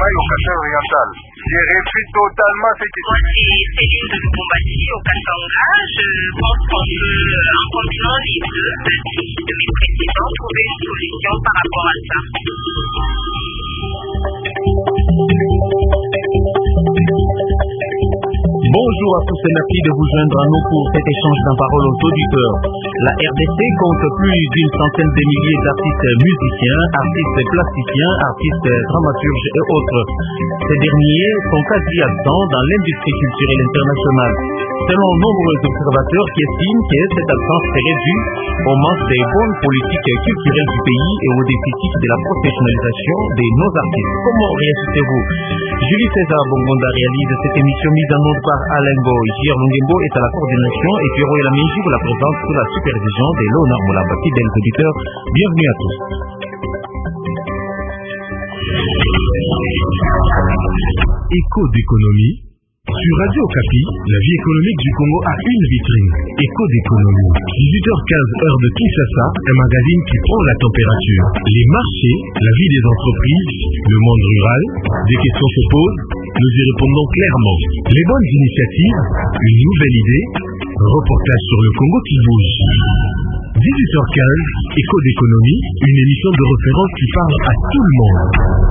Mai au Kasai oriental. J'ai repris totalement ce qui Moi, c'est Céline de Lubumbashi au Katanga. Je pense qu'on peut, en combinant les deux artistes de mes précédents, trouver une solution par rapport à ça. Bonjour à tous et merci de vous joindre à nous pour cet échange d'un parole aux auditeurs. La RDC compte plus d'une centaine de milliers d'artistes musiciens, artistes plasticiens, artistes dramaturges et autres. Ces derniers sont quasi absents dans l'industrie culturelle internationale. Selon nombreux observateurs qui estiment que cette absence serait due au manque des bonnes politiques culturelles du pays et au déficit de la professionnalisation de nos artistes. Comment réagissez-vous? Julie César Bongonda réalise cette émission mise en onde par Alain Goy. J.R. Longembo est à la coordination et Pierrot Elamiji vous la présente sous la supervision de Léonard Moulamba. Fidèles auditeurs, bienvenue à tous. Écho d'économie. Sur Radio Okapi, la vie économique du Congo a une vitrine. Écho d'économie. 18h15 heure de Kinshasa, un magazine qui prend la température. Les marchés, la vie des entreprises, le monde rural, des questions se posent, nous y répondons clairement. Les bonnes initiatives, une nouvelle idée, reportage sur le Congo qui bouge. 18h15, Écho d'économie, une émission de référence qui parle à tout le monde.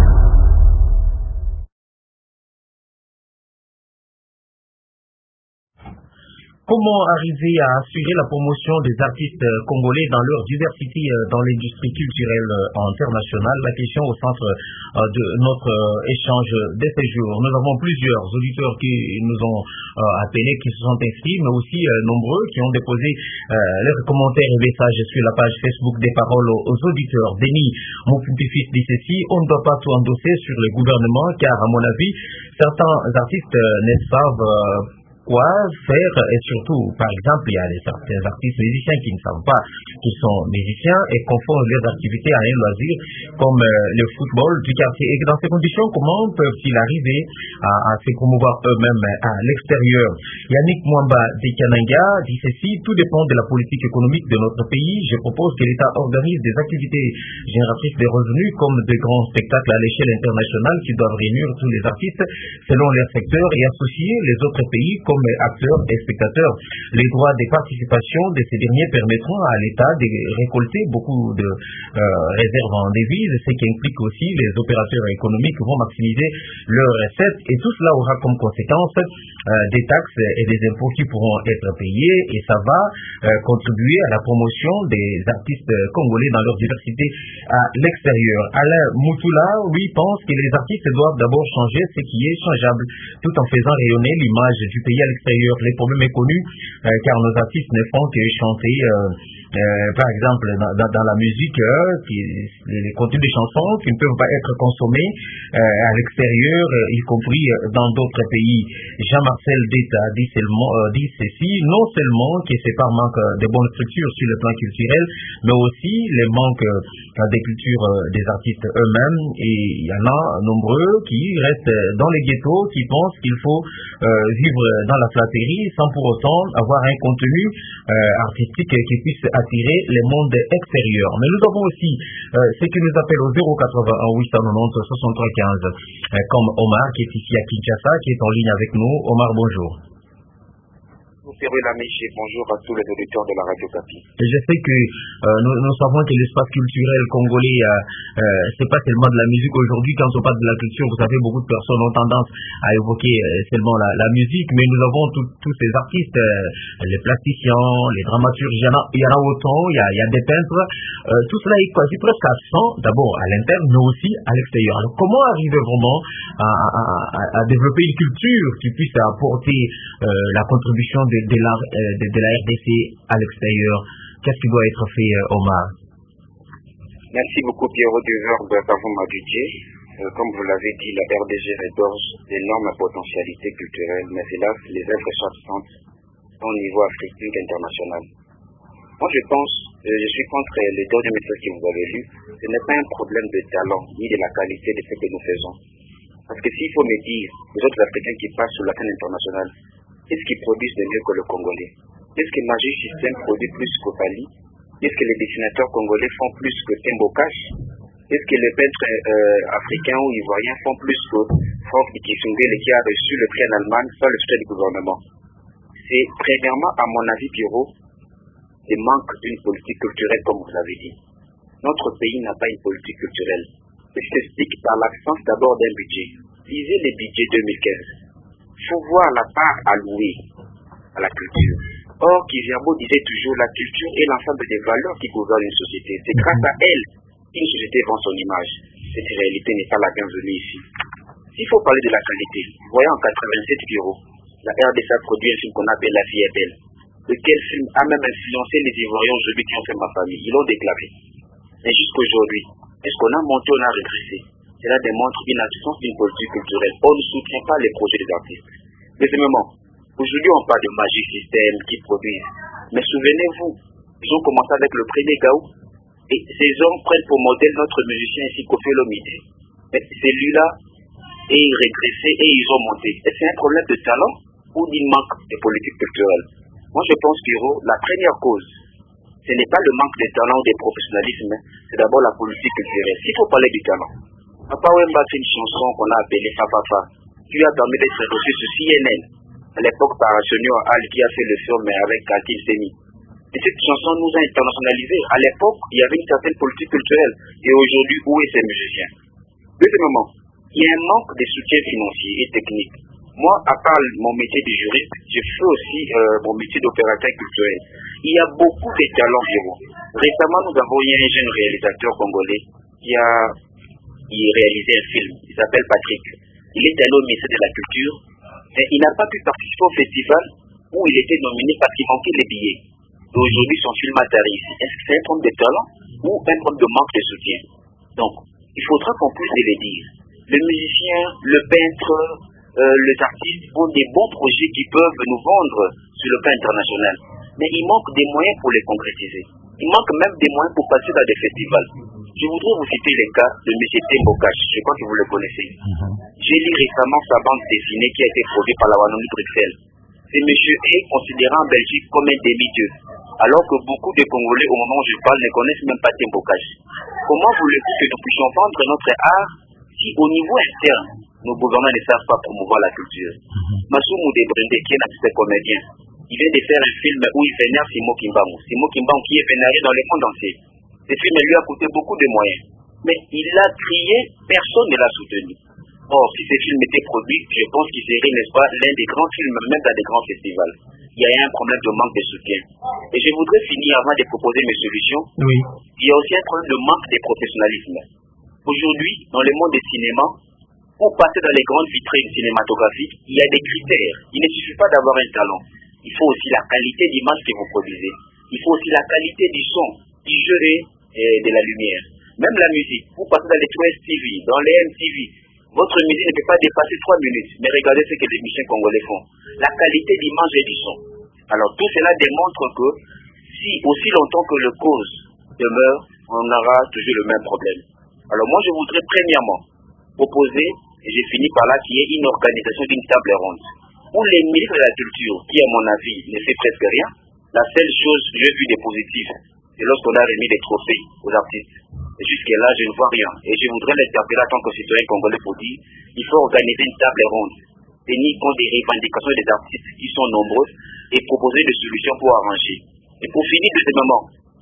Comment arriver à assurer la promotion des artistes congolais dans leur diversité dans l'industrie culturelle internationale? La question au centre de notre échange de ce jour. Nous avons plusieurs auditeurs qui nous ont appelés, qui se sont inscrits, mais aussi nombreux qui ont déposé leurs commentaires et messages sur la page Facebook des paroles aux auditeurs. Denis, mon petit-fils dit ceci: on ne doit pas tout endosser sur les gouvernements, car à mon avis, certains artistes ne savent quoi faire, et surtout, par exemple, il y a certains artistes musiciens qui ne savent pas qu'ils sont musiciens et confondent leurs activités à un loisir comme le football du quartier. Et dans ces conditions, comment peuvent-ils arriver à se promouvoir eux-mêmes à l'extérieur? Yannick Mwamba de Kananga dit ceci: tout dépend de la politique économique de notre pays. Je propose que l'État organise des activités génératrices de revenus comme de grands spectacles à l'échelle internationale qui doivent réunir tous les artistes selon leur secteur et associer les autres pays comme acteurs et spectateurs. Les droits de participation de ces derniers permettront à l'État de récolter beaucoup de réserves en devises, ce qui implique aussi les opérateurs économiques vont maximiser leurs recettes, et tout cela aura comme conséquence des taxes et des impôts qui pourront être payés, et ça va contribuer à la promotion des artistes congolais dans leur diversité à l'extérieur. Alain Moutoula, lui, pense que les artistes doivent d'abord changer ce qui est changeable, tout en faisant rayonner l'image du pays à l'extérieur. Les problèmes est connu, car nos artistes ne font que chanter, par exemple, dans la musique, les contenus des chansons qui ne peuvent pas être consommés à l'extérieur, y compris dans d'autres pays. Jean-Marcel Deta dit ceci: non seulement que c'est par manque de bonnes structures sur le plan culturel, mais aussi les manques des cultures des artistes eux-mêmes, et il y en a nombreux qui restent dans les ghettos, qui pensent qu'il faut vivre dans la flatterie sans pour autant avoir un contenu artistique qui puisse attirer les mondes extérieurs. Mais nous avons aussi ce qui nous appelle au 081 890 63 15 comme Omar qui est ici à Kinshasa, qui est en ligne avec nous. Omar, bonjour. Bonjour à tous les auditeurs de la Radio Okapi. Je sais que nous savons que l'espace culturel congolais, c'est pas seulement de la musique aujourd'hui. Quand on parle de la culture, vous savez, beaucoup de personnes ont tendance à évoquer seulement la musique, mais nous avons tous ces artistes, les plasticiens, les dramaturges, il y en a autant, il y a des peintres, tout cela est quasi presque à 100, d'abord à l'interne, mais aussi à l'extérieur. Alors comment arriver vraiment à développer une culture qui puisse apporter la contribution de la RDC à l'extérieur? Qu'est-ce qui doit être fait, Omar? Merci beaucoup, Pierrot, du verbe Kavum Adjidje. Comme vous l'avez dit, la RDG regorge d'énormes potentialités culturelles, mais hélas, les œuvres s'absentent au niveau africain et international. Moi, je suis contre les derniers messages que vous avez lus. Ce n'est pas un problème de talent, ni de la qualité de ce que nous faisons. Parce que s'il faut me dire, les autres Africains qui passent sur la scène internationale, qu'est-ce qu'ils produisent de mieux que le Congolais? Est-ce que Magic System produit plus que Bali? Est-ce que les dessinateurs congolais font plus que Tembo Cash? Est-ce que les peintres africains ou ivoiriens font plus que Franck Ikisungele qui a reçu le prix en Allemagne sans le soutien du gouvernement? C'est premièrement, à mon avis, Pierrot, le manque d'une politique culturelle, comme vous l'avez dit. Notre pays n'a pas une politique culturelle. Il s'explique par l'absence d'abord d'un budget. Lisez les budgets 2015. Il faut voir la part allouée à la culture. Or, Kizerbo disait toujours, la culture est l'ensemble des valeurs qui gouvernent une société. C'est grâce à elle qu'une société vend son image. Cette réalité n'est pas la bienvenue ici. S'il faut parler de la qualité, voyez en 87 bureaux, la RDC a produit un film qu'on appelle La vie est belle. Lequel film a même influencé les Ivoiriens aujourd'hui qui ont fait ma famille. Ils l'ont déclaré. Mais jusqu'aujourd'hui, est-ce qu'on a monté ou on a régressé? Cela démontre une absence d'une politique culturelle. On ne soutient pas les projets des artistes. Deuxièmement, aujourd'hui on parle de Magic System qui produisent. Mais souvenez-vous, ils ont commencé avec le premier Gaou. Et ces hommes prennent pour modèle notre musicien ici, Kofi Olomide. Mais celui-là est régressé et ils ont monté. Est-ce que c'est un problème de talent ou d'un manque de politique culturelle? Moi je pense que la première cause, ce n'est pas le manque de talent ou de professionnalisme, c'est d'abord la politique culturelle. S'il faut parler du talent, Papa Wemba fait une chanson qu'on a appelée Papa, qui lui a permis d'être reçu sur CNN. À l'époque par Junior Al qui a fait le film avec Katil Semi. Et cette chanson nous a internationalisés. À l'époque, il y avait une certaine politique culturelle. Et aujourd'hui, où est ces musiciens? Deuxièmement, il y a un manque de soutien financier et technique. Moi, à part mon métier de juriste, je fais aussi mon métier d'opérateur culturel. Il y a beaucoup de talents Pierrot. Récemment, nous avons eu un jeune réalisateur congolais qui a réalisé un film. Il s'appelle Patrick. Il est allé au ministère de la Culture, mais il n'a pas pu participer au festival où il était nominé parce qu'il manquait les billets. Et aujourd'hui, son film a tarif. Est-ce que c'est un problème de talent ou un problème de manque de soutien? Donc, il faudra qu'on puisse les dire. Le musicien, le peintre, les artistes ont des bons projets qui peuvent nous vendre sur le plan international. Mais il manque des moyens pour les concrétiser. Il manque même des moyens pour passer dans des festivals. Je voudrais vous citer les cas de M. Tembokash, je crois que vous le connaissez. J'ai lu récemment sa bande dessinée qui a été produite par la Wallonie Bruxelles. Ce monsieur est considéré en Belgique comme un demi-dieu, alors que beaucoup de Congolais, au moment où je parle, ne connaissent même pas Tembokash. Comment voulez-vous que nous puissions vendre notre art si au niveau interne, nos gouvernants ne savent pas promouvoir la culture? Massoumou Debrende, qui est un artiste comédien, il vient de faire un film où il vénère Simo Kimbangu. Simo Kimbangu qui est vénéré dans le monde entier. Ce film lui a coûté beaucoup de moyens. Mais il a crié, personne ne l'a soutenu. Or, si ce film était produit, je pense qu'il serait, n'est-ce pas, l'un des grands films, même dans des grands festivals. Il y a un problème de manque de soutien. Et je voudrais finir avant de proposer mes solutions. Oui. Il y a aussi un problème de manque de professionnalisme. Aujourd'hui, dans le monde du cinéma, pour passer dans les grandes vitrines cinématographiques, il y a des critères. Il ne suffit pas d'avoir un talent. Il faut aussi la qualité d'image que vous produisez. Il faut aussi la qualité du son, du jeu et de la lumière. Même la musique, vous passez dans les 3 TV, dans les MTV, votre musique ne peut pas dépasser 3 minutes. Mais regardez ce que les musiciens congolais font. La qualité d'image et du son. Alors tout cela démontre que si aussi longtemps que le cause demeure, on aura toujours le même problème. Alors moi je voudrais premièrement proposer, et j'ai fini par là, qu'il y ait une organisation d'une table ronde, où les ministres de la Culture, qui à mon avis ne fait presque rien, la seule chose que j'ai vu de positif, c'est lorsqu'on a remis des trophées aux artistes. Et jusque-là, je ne vois rien. Et je voudrais l'interpeller en tant que citoyen congolais pour dire qu'il faut organiser une table ronde, tenir compte des revendications des artistes qui sont nombreuses et proposer des solutions pour arranger. Et pour finir de ce moment,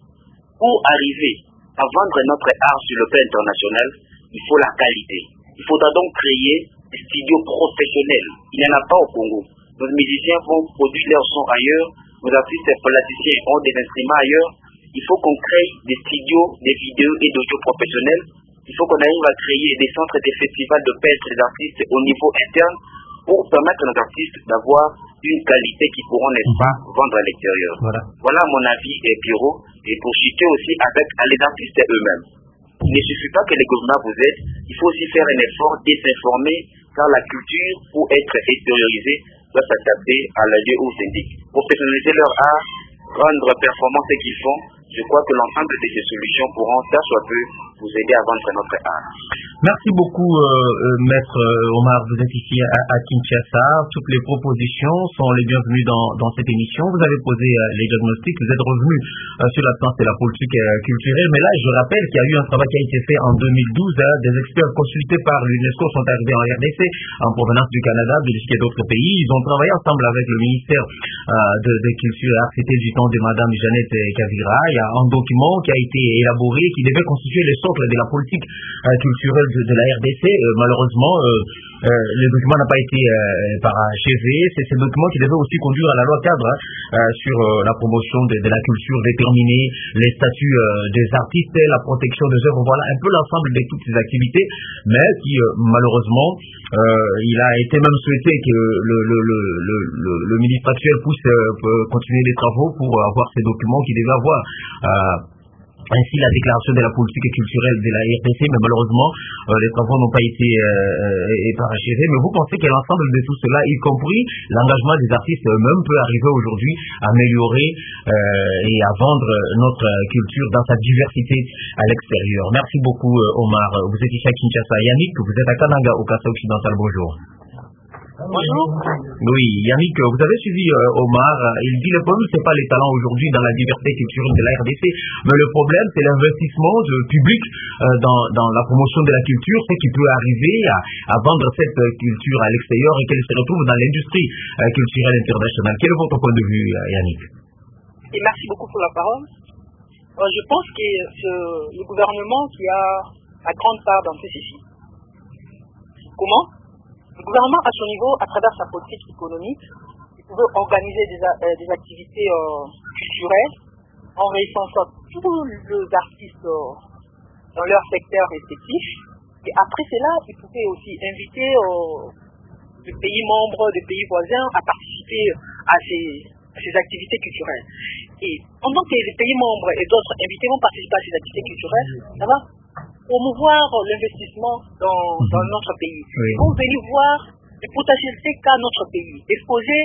pour arriver à vendre notre art sur le plan international, il faut la qualité. Il faudra donc créer des studios professionnels. Il n'y en a pas au Congo. Nos musiciens vont produire leur son ailleurs, nos artistes et plasticiens ont des instruments ailleurs. Il faut qu'on crée des studios, des vidéos et d'audio professionnels. Il faut qu'on arrive à créer des centres et des festivals de peintres et d'artistes au niveau interne pour permettre à nos artistes d'avoir une qualité qu'ils pourront, n'est-ce pas, vendre à l'extérieur. Voilà mon avis, Pierrot. Et pour citer aussi avec les artistes eux-mêmes. Il ne suffit pas que les gouvernements vous aident, il faut aussi faire un effort de s'informer, car la culture, pour être extériorisée, doit s'adapter à la lieu où syndic. Professionnaliser leur art, rendre performant ce qu'ils font, je crois que l'ensemble de ces solutions pourront, ça soit peu, vous aider à vendre notre art. Merci beaucoup, Maître Omar. Vous êtes ici à Kinshasa. Toutes les propositions sont les bienvenues dans cette émission. Vous avez posé les diagnostics. Vous êtes revenu sur la place de la politique culturelle. Mais là, je rappelle qu'il y a eu un travail qui a été fait en 2012. Des experts consultés par l'UNESCO sont arrivés en RDC, en provenance du Canada, Belgique et d'autres pays. Ils ont travaillé ensemble avec le ministère de Culture et Arts. C'était du temps de Madame Jeannette Kavira. Il y a un document qui a été élaboré qui devait constituer le socle de la politique culturelle de la RDC. Malheureusement, le document n'a pas été parachevé. C'est ce document qui devait aussi conduire à la loi cadre sur la promotion de la culture, déterminer les statuts des artistes, la protection des œuvres. Voilà un peu l'ensemble de toutes ces activités, mais qui malheureusement, il a été même souhaité que le ministre actuel puisse continuer les travaux pour avoir ces documents qui devaient avoir ainsi la déclaration de la politique culturelle de la RDC, mais malheureusement, les travaux n'ont pas été parachevés. Mais vous pensez que l'ensemble de tout cela, y compris l'engagement des artistes eux-mêmes, peut arriver aujourd'hui à améliorer et à vendre notre culture dans sa diversité à l'extérieur? Merci beaucoup, Omar. Vous êtes ici à Kinshasa. Yannick, vous êtes à Kananga, au Kassa occidental. Bonjour. Bonjour. Oui, Yannick, vous avez suivi Omar. Il dit le problème, c'est pas les talents aujourd'hui dans la diversité culturelle de la RDC, mais le problème, c'est l'investissement public dans la promotion de la culture, ce qui peut arriver à vendre cette culture à l'extérieur et qu'elle se retrouve dans l'industrie culturelle internationale. Quel est votre point de vue, Yannick? Et merci beaucoup pour la parole. Je pense que c'est le gouvernement qui a la grande part dans tout ceci. Comment? Le gouvernement, à son niveau, à travers sa politique économique, il pouvait organiser des activités culturelles en réunissant tous les artistes dans leur secteur respectif. Et après cela, il pouvait aussi inviter les pays membres, des pays voisins à participer à ces activités culturelles. Et pendant que les pays membres et d'autres invités vont participer à ces activités culturelles, ça va promouvoir l'investissement dans notre pays. Oui. Vous venez voir les potentialités qu'a notre pays, exposer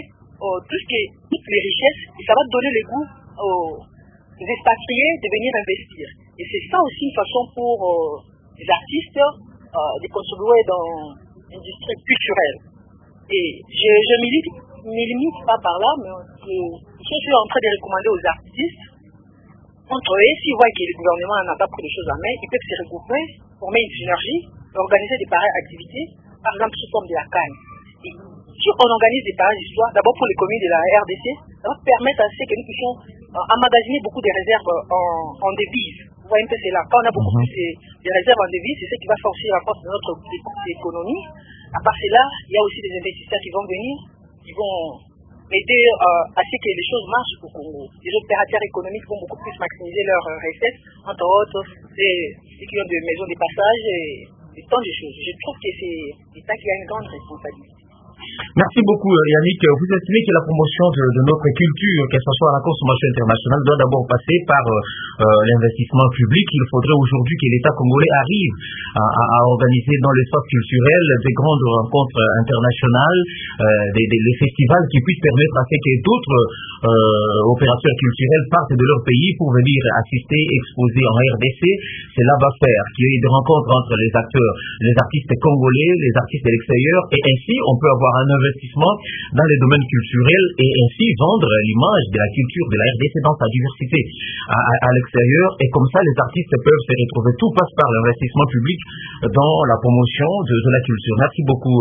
toutes les richesses, et ça va donner le goût aux expatriés de venir investir. Et c'est ça aussi une façon pour les artistes de contribuer dans l'industrie culturelle. Et je ne me limite pas par là, mais je suis en train de recommander aux artistes, entre eux, s'ils voient que le gouvernement n'a pas pris les choses en main, ils peuvent se regrouper, former une synergie, organiser des pareilles activités, par exemple sous forme de la canne. Et si on organise des pareilles histoires, d'abord pour les communes de la RDC, ça va permettre à ce que nous puissions emmagasiner beaucoup de réserves en devises. Vous voyez un peu, c'est là. Quand on a beaucoup plus de réserves en devises, c'est ce qui va forcer la force de notre économie. À part cela, il y a aussi des investisseurs qui vont venir, qui vont aider à ce que les choses marchent au Congo. Les opérateurs économiques vont beaucoup plus maximiser leurs recettes, entre autres, ceux qui ont des maisons de passage et tant de choses. Je trouve que c'est ça qui a une grande responsabilité. Merci beaucoup, Yannick. Vous estimez que la promotion de notre culture, que ce soit à la consommation internationale, doit d'abord passer par l'investissement public. Il faudrait aujourd'hui que l'État congolais arrive à organiser dans l'espace culturel des grandes rencontres internationales, des festivals qui puissent permettre à ce que d'autres opérateurs culturels partent de leur pays pour venir assister, exposer en RDC. Cela va faire qu'il y ait des rencontres entre les acteurs, les artistes congolais, les artistes de l'extérieur, et ainsi on peut avoir un investissement dans les domaines culturels et ainsi vendre l'image de la culture de la RDC dans sa diversité à l'extérieur. Et comme ça, les artistes peuvent se retrouver. Tout passe par l'investissement public dans la promotion de la culture. Merci beaucoup,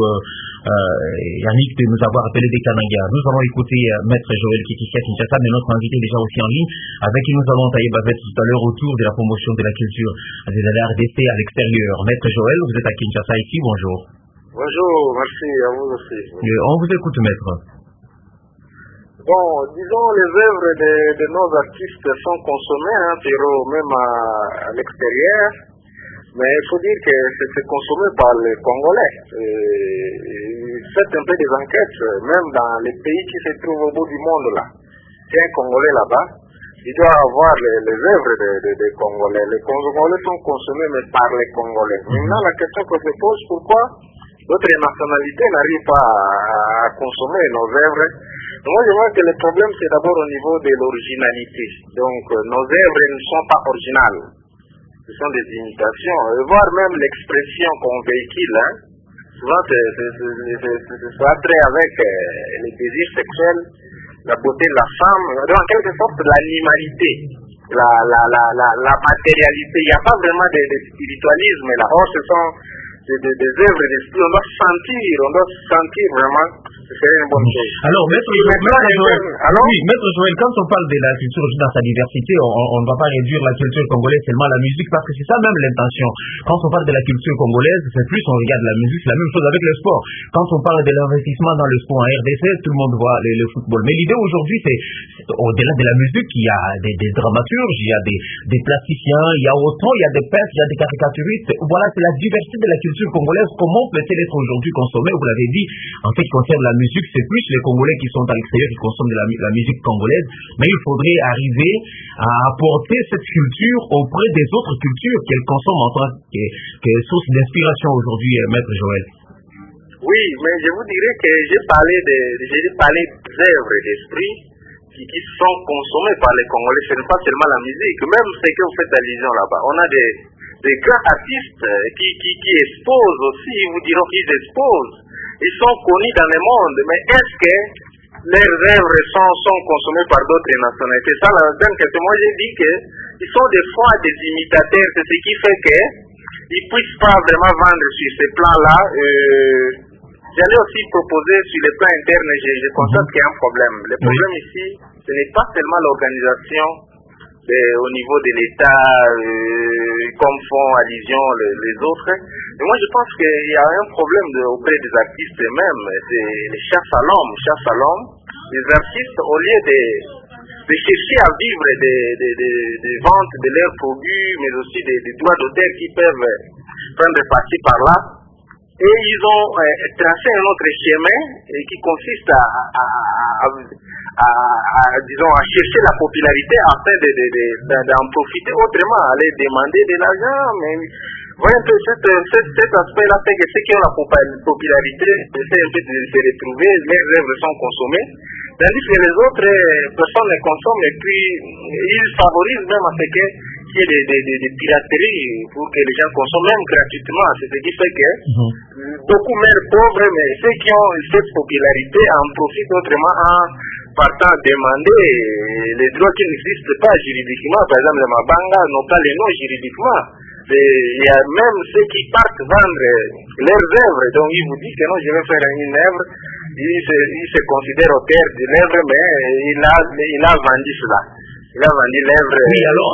Yannick, de nous avoir appelé des Kananga. Nous allons écouter Maître Joël qui est ici à Kinshasa, mais notre invité est déjà aussi en ligne, avec qui nous allons tailler bavette tout à l'heure autour de la promotion de la culture de la RDC à l'extérieur. Maître Joël, vous êtes à Kinshasa ici, bonjour. Bonjour, merci à vous aussi. On vous écoute, maître. Bon, disons, les œuvres de nos artistes sont consommées, même à l'extérieur, mais il faut dire que c'est consommé par les Congolais. Faites un peu des enquêtes, même dans les pays qui se trouvent au bout du monde là. C'est un Congolais là-bas, il doit avoir les œuvres des Congolais. Les Congolais sont consommés, mais par les Congolais. Maintenant, la question que je pose, pourquoi d'autres nationalités n'arrivent pas à consommer nos œuvres? Moi, je vois que le problème, c'est d'abord au niveau de l'originalité. Donc, nos œuvres ne sont pas originales. Ce sont des imitations, voire même l'expression qu'on véhicule, hein. Souvent, ça a trait avec les désirs sexuels, la beauté de la femme, donc en quelque sorte l'animalité, la matérialité. Il n'y a pas vraiment de spiritualisme là. Or, ce sont des œuvres d'esprit. On doit sentir vraiment que c'est une bonne chose. Alors, Maître Joël, quand on parle de la culture dans sa diversité, on ne va pas réduire la culture congolaise seulement à la musique, parce que c'est ça même l'intention. Quand on parle de la culture congolaise, c'est plus on regarde la musique, c'est la même chose avec le sport. Quand on parle de l'investissement dans le sport en RDC, tout le monde voit le football. Mais l'idée aujourd'hui, c'est au-delà de la musique, il y a des dramaturges, il y a des plasticiens, il y a des peintres, il y a des caricaturistes. Voilà, c'est la diversité de la culture congolaise. Comment peut-elle être aujourd'hui consommée? Vous l'avez dit, en fait, concerne la musique, c'est plus les Congolais qui sont à l'extérieur qui consomment de la musique congolaise, mais il faudrait arriver à apporter cette culture auprès des autres cultures qu'elles consomment en tant que source d'inspiration aujourd'hui, Maître Joël. Oui, mais je vous dirais que j'ai parlé des œuvres d'esprit qui sont consommées par les Congolais. Ce n'est pas seulement la musique, même ce que vous faites allusion là-bas. On a des grands artistes qui exposent aussi, ils vous diront qu'ils exposent. Ils sont connus dans le monde, mais est-ce que leurs œuvres sont consommées par d'autres nationalités? Ça, la dernière question, moi j'ai dit qu'ils sont des fois des imitateurs, c'est ce qui fait qu'ils ne puissent pas vraiment vendre sur ces plans-là. J'allais aussi proposer sur les plans internes, je constate qu'il y a un problème. Le problème ici, ce n'est pas seulement l'organisation au niveau de l'État, comme font allusion les autres. Mais moi, je pense qu'il y a un problème auprès des artistes eux-mêmes. C'est les chasse à l'homme. Les artistes, au lieu de chercher à vivre des ventes de leurs produits, mais aussi des droits d'auteur qui peuvent prendre partie par là, et ils ont tracé un autre chemin qui consiste à chercher la popularité afin d'en profiter autrement, aller demander de l'argent. Mais voyez un peu cet aspect-là fait que ceux qui ont la popularité essaient un peu de se retrouver, leurs œuvres sont consommées, tandis que les autres personnes les consomment et puis ils favorisent même à ce qu'il y ait des pirateries pour que les gens consomment même gratuitement. C'est ce qui fait que beaucoup meurent pauvres, mais ceux qui ont cette popularité en profitent autrement en partant demander les droits qui n'existent pas juridiquement. Par exemple, les Mabanga n'ont pas les noms juridiquement. Il y a même ceux qui partent vendre leurs œuvres. Donc ils vous disent que non, je vais faire une œuvre. Il se considère auteur de l'œuvre, mais il a vendu cela. Il a vendu l'œuvre. Oui, alors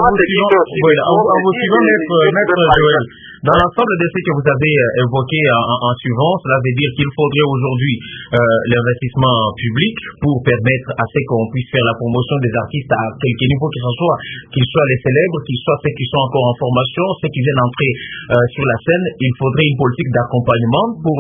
en vous suivant, Maître Joël, dans l'ensemble de ce que vous avez évoqué en suivant, cela veut dire qu'il faudrait aujourd'hui l'investissement public pour permettre à ce qu'on puisse faire la promotion des artistes à quelque niveau que ce soit, qu'ils soient les célèbres, qu'ils soient ceux qui sont encore en formation, ceux qui viennent entrer sur la scène. Il faudrait une politique d'accompagnement pour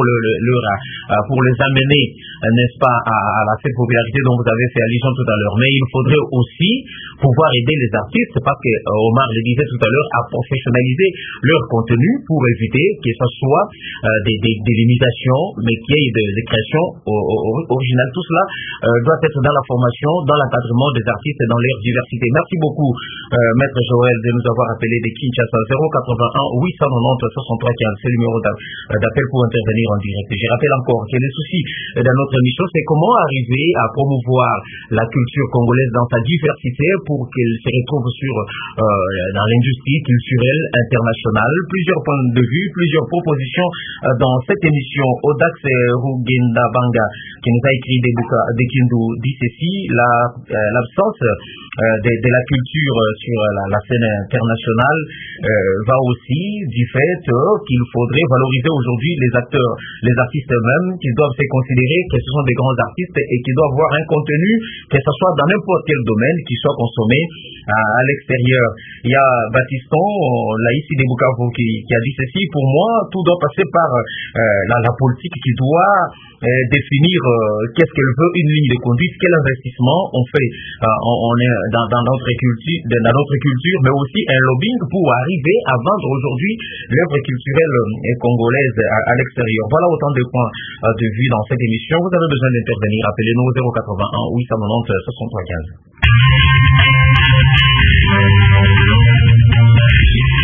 les amener, n'est-ce pas, à cette popularité dont vous avez fait allusion tout à l'heure. Mais il faudrait aussi pouvoir aider les artistes, parce que Omar le disait tout à l'heure, à professionnaliser leur contenu pour éviter que ce soit des limitations, mais qu'il y ait des créations originales. Tout cela doit être dans la formation, dans l'encadrement des artistes et dans leur diversité. Merci beaucoup, Maître Joël, de nous avoir appelé de Kinshasa. 081 890 63 15, c'est le numéro d'appel pour intervenir en direct. Je rappelle encore que le souci dans notre émission, c'est comment arriver à promouvoir la culture congolaise dans sa diversité pour qu'elle se retrouve dans l'industrie culturelle internationale. Plusieurs points de vue, plusieurs propositions dans cette émission. Odax Rugenda Banga, qui nous a écrit des Kindu, dit ceci: l'absence de la culture sur la scène internationale va aussi du fait qu'il faudrait valoriser aujourd'hui les artistes eux-mêmes, qui doivent se considérer que ce sont des grands artistes et qui doivent avoir un contenu, que ce soit dans n'importe quel domaine, qui soit consommé à l'extérieur. Il y a Baptiston, là ici de Bukavu, qui a dit ceci: pour moi, tout doit passer par la politique qui doit définir qu'est-ce qu'elle veut, une ligne de conduite, quel investissement on fait. On est dans notre culture, mais aussi un lobbying pour arriver à vendre aujourd'hui l'œuvre culturelle congolaise à l'extérieur. Voilà autant de points de vue dans cette émission. Vous avez besoin d'intervenir, appelez-nous au 081 890 63 15.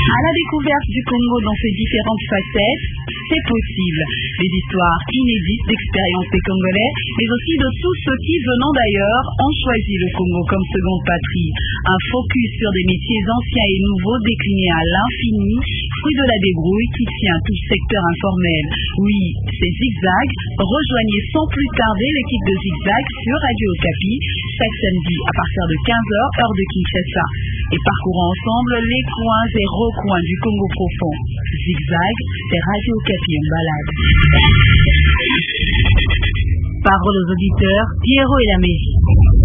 À la découverte du Congo dans ses différentes facettes, c'est possible. Des histoires inédites d'expériences des Congolais, mais aussi de tous ceux qui, venant d'ailleurs, ont choisi le Congo comme seconde patrie. Un focus sur des métiers anciens et nouveaux déclinés à l'infini, fruit de la débrouille qui tient tout le secteur informel. Oui, c'est Zigzag. Rejoignez sans plus tarder l'équipe de Zigzag sur Radio Okapi, chaque samedi à partir de 15h, heure de Kinshasa. Et parcourons ensemble les coins et recoins du Congo profond. Zigzag, c'est Radio Okapi en balade. Parole aux auditeurs, Pierrot et la Mairie.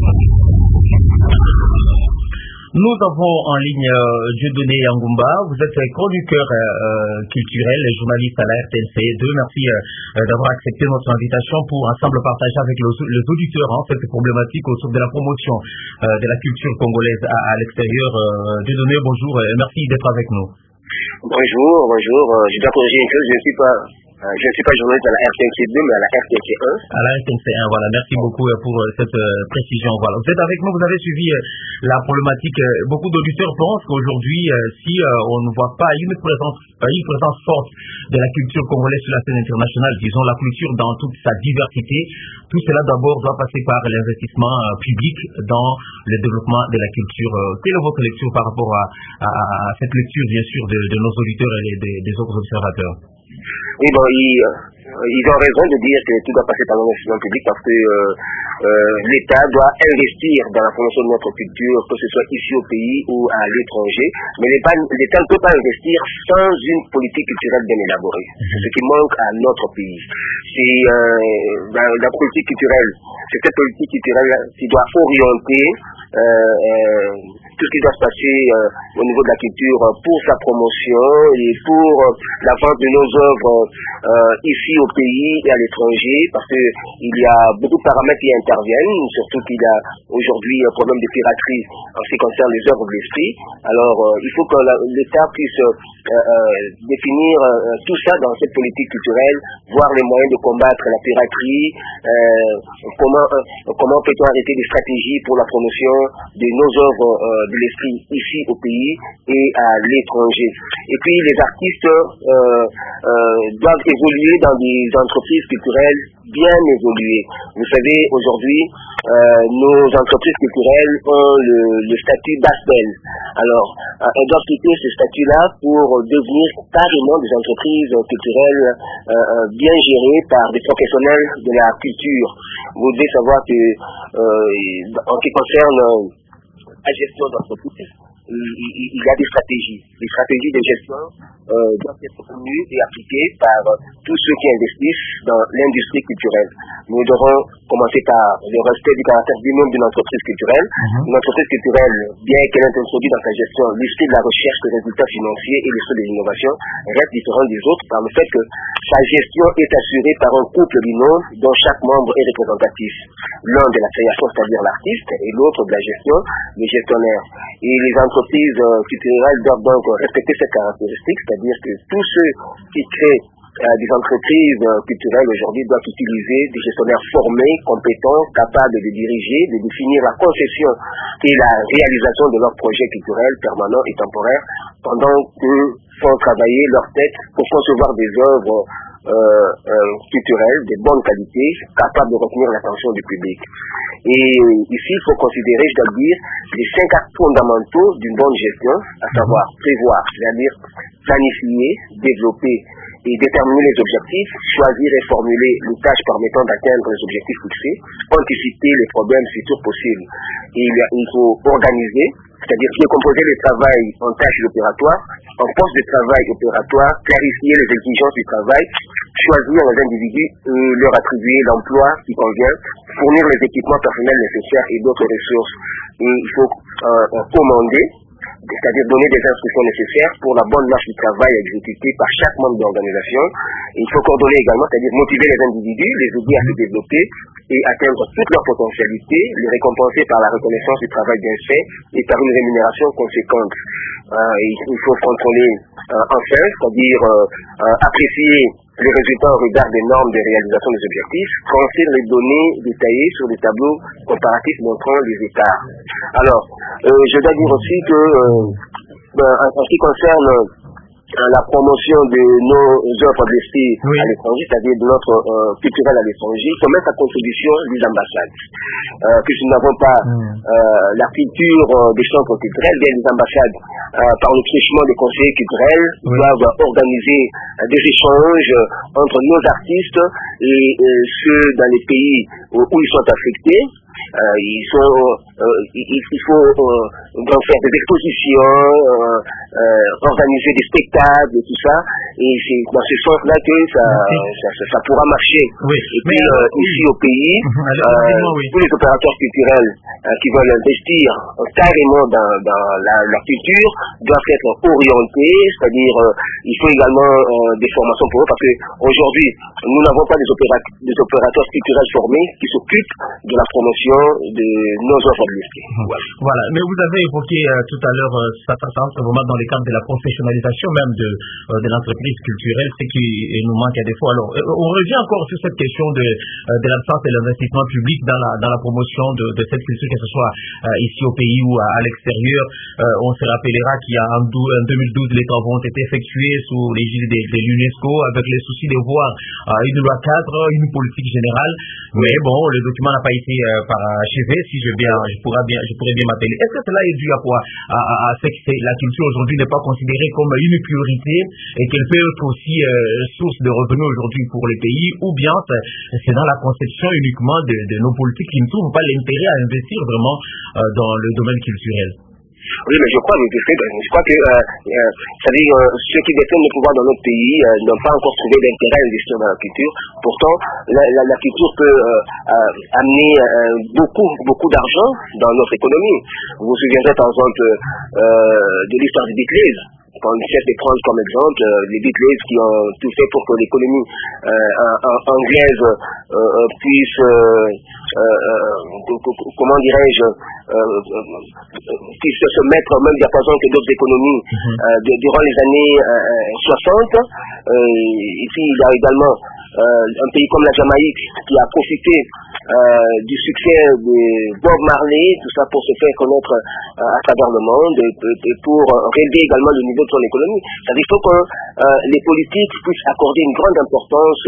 Nous avons en ligne Dieudonné Yangumba. Vous êtes chroniqueur culturel et journaliste à la RTNC2. Merci d'avoir accepté notre invitation pour ensemble partager avec les auditeurs cette problématique autour de la promotion de la culture congolaise à l'extérieur. Dieudonné, bonjour et merci d'être avec nous. Bonjour. Je dois corriger une chose, je ne suis pas journaliste à la RTNC2, mais à la RTNC1. À la RTNC1, voilà. Merci beaucoup pour cette précision. Voilà. Vous êtes avec nous, vous avez suivi la problématique. Beaucoup d'auditeurs pensent qu'aujourd'hui, si on ne voit pas une présence forte de la culture congolaise sur la scène internationale, disons la culture dans toute sa diversité, tout cela d'abord doit passer par l'investissement public dans le développement de la culture. Quelle est votre lecture par rapport à cette lecture, bien sûr, de nos auditeurs et des autres observateurs? Oui, bon, ils ont raison de dire que tout doit passer par l'investissement public parce que l'État doit investir dans la promotion de notre culture, que ce soit ici au pays ou à l'étranger. Mais l'État ne peut pas investir sans une politique culturelle bien élaborée. C'est ce qui manque à notre pays. C'est la politique culturelle, c'est cette politique culturelle qui doit orienter tout ce qui doit se passer au niveau de la culture pour sa promotion et pour la vente de nos œuvres ici au pays et à l'étranger, parce que il y a beaucoup de paramètres qui interviennent, surtout qu'il y a aujourd'hui un problème de piraterie en ce qui concerne les œuvres de l'esprit. Alors il faut que l'État puisse définir tout ça dans cette politique culturelle, voir les moyens de combattre la piraterie, comment peut-on arrêter des stratégies pour la promotion de nos œuvres de l'esprit ici au pays et à l'étranger. Et puis les artistes doivent évoluer dans des entreprises culturelles bien évoluées. Vous savez, aujourd'hui, nos entreprises culturelles ont le statut d'ASBEL. Alors, elles doivent quitter ce statut-là pour devenir carrément des entreprises culturelles bien gérées par des professionnels de la culture. Vous devez savoir que, en ce qui concerne la gestion d'entreprise, il y a des stratégies. Les stratégies de gestion doivent être connues et appliquées par tous ceux qui investissent dans l'industrie culturelle. Nous devrons commencer par le respect du caractère binôme d'une entreprise culturelle. Une entreprise culturelle, bien qu'elle ait introduit dans sa gestion l'esprit de la recherche de résultats financiers et l'esprit de l'innovation, reste différent des autres par le fait que sa gestion est assurée par un couple binôme dont chaque membre est représentatif. L'un de la création, c'est-à-dire l'artiste, et l'autre de la gestion, le gestionnaire. Et les entreprises culturelles doivent donc respecter cette caractéristique, c'est-à-dire que tous ceux qui créent des entreprises culturelles aujourd'hui doivent utiliser des gestionnaires formés, compétents, capables de diriger, de définir la conception et la réalisation de leurs projets culturels permanents et temporaires pendant que font travailler leur tête pour concevoir des œuvres culturelles de bonne qualité, capables de retenir l'attention du public. Et ici, il faut considérer, je dois dire, les 5 actes fondamentaux d'une bonne gestion, à savoir prévoir, c'est-à-dire planifier, développer et déterminer les objectifs, choisir et formuler les tâches permettant d'atteindre les objectifs fixés, anticiper les problèmes futurs possibles. Et il faut organiser, c'est-à-dire décomposer le travail en tâches opératoires, en postes de travail opératoires, clarifier les exigences du travail, choisir les individus et leur attribuer l'emploi qui convient, fournir les équipements personnels nécessaires et d'autres ressources. Et il faut commander, c'est-à-dire donner des instructions nécessaires pour la bonne marche du travail exécutée par chaque membre de l'organisation. Il faut coordonner également, c'est-à-dire motiver les individus, les aider à se développer et atteindre toutes leurs potentialités, les récompenser par la reconnaissance du travail bien fait et par une rémunération conséquente. Il faut contrôler enfin, c'est-à-dire apprécier les résultats au regard des normes de réalisation des objectifs, transcrire les données détaillées sur des tableaux comparatifs montrant les écarts. Alors, je dois dire aussi que en ce qui concerne la promotion de nos œuvres de l'esprit à l'étranger, c'est-à-dire de notre culturel à l'étranger, comment sa contribution des ambassades. Puisque nous n'avons pas la culture des centres culturels, bien les ambassades, par le truchement des conseillers culturels, doivent organiser des échanges entre nos artistes et ceux dans les pays où ils sont affectés. Il faut faire des expositions, organiser des spectacles et tout ça, et c'est dans ce sens-là que ça pourra marcher. Et puis ici au pays, tous les opérateurs culturels qui veulent investir carrément dans la culture doivent être orientés, c'est-à-dire il faut également des formations pour eux, parce qu'aujourd'hui nous n'avons pas des opérateurs culturels formés qui s'occupent de la promotion de nos œuvres de l'esprit. Voilà, mais vous avez évoqué tout à l'heure ça entre vraiment dans le cadre de la professionnalisation même de l'entreprise culturelle, ce qui nous manque à défaut. Alors, on revient encore sur cette question de l'absence de l'investissement public dans la promotion de cette culture, que ce soit ici au pays ou à l'extérieur. On se rappellera qu'il y a en 2012, les travaux ont été effectués sous l'égide de l'UNESCO avec le souci de voir une loi cadre, une politique générale, mais bon, le document n'a pas été parachevé, si je pourrais bien m'appeler. Est-ce que cela est dû à quoi? À ce que la culture aujourd'hui n'est pas considérée comme une priorité et qu'elle peut être aussi source de revenus aujourd'hui pour les pays, ou bien c'est dans la conception uniquement de nos politiques qui ne trouvent pas l'intérêt à investir vraiment dans le domaine culturel? Oui, mais je crois que c'est-à-dire ceux qui détiennent le pouvoir dans notre pays n'ont pas encore trouvé d'intérêt à investir dans la culture. Pourtant, la culture peut amener beaucoup d'argent dans notre économie. Vous vous souviendrez par exemple de l'histoire des Beatles. Quand on essaie de prendre comme exemple les Beatles qui ont tout fait pour que l'économie anglaise puisse, comment dirais-je, puisse se mettre au même diapason que d'autres économies durant les années 60. Et puis il y a également un pays comme la Jamaïque qui a profité du succès de Bob Marley, tout ça pour se faire connaître à travers le monde et pour relever également le niveau de son économie. C'est-à-dire qu'il faut que les politiques puissent accorder une grande importance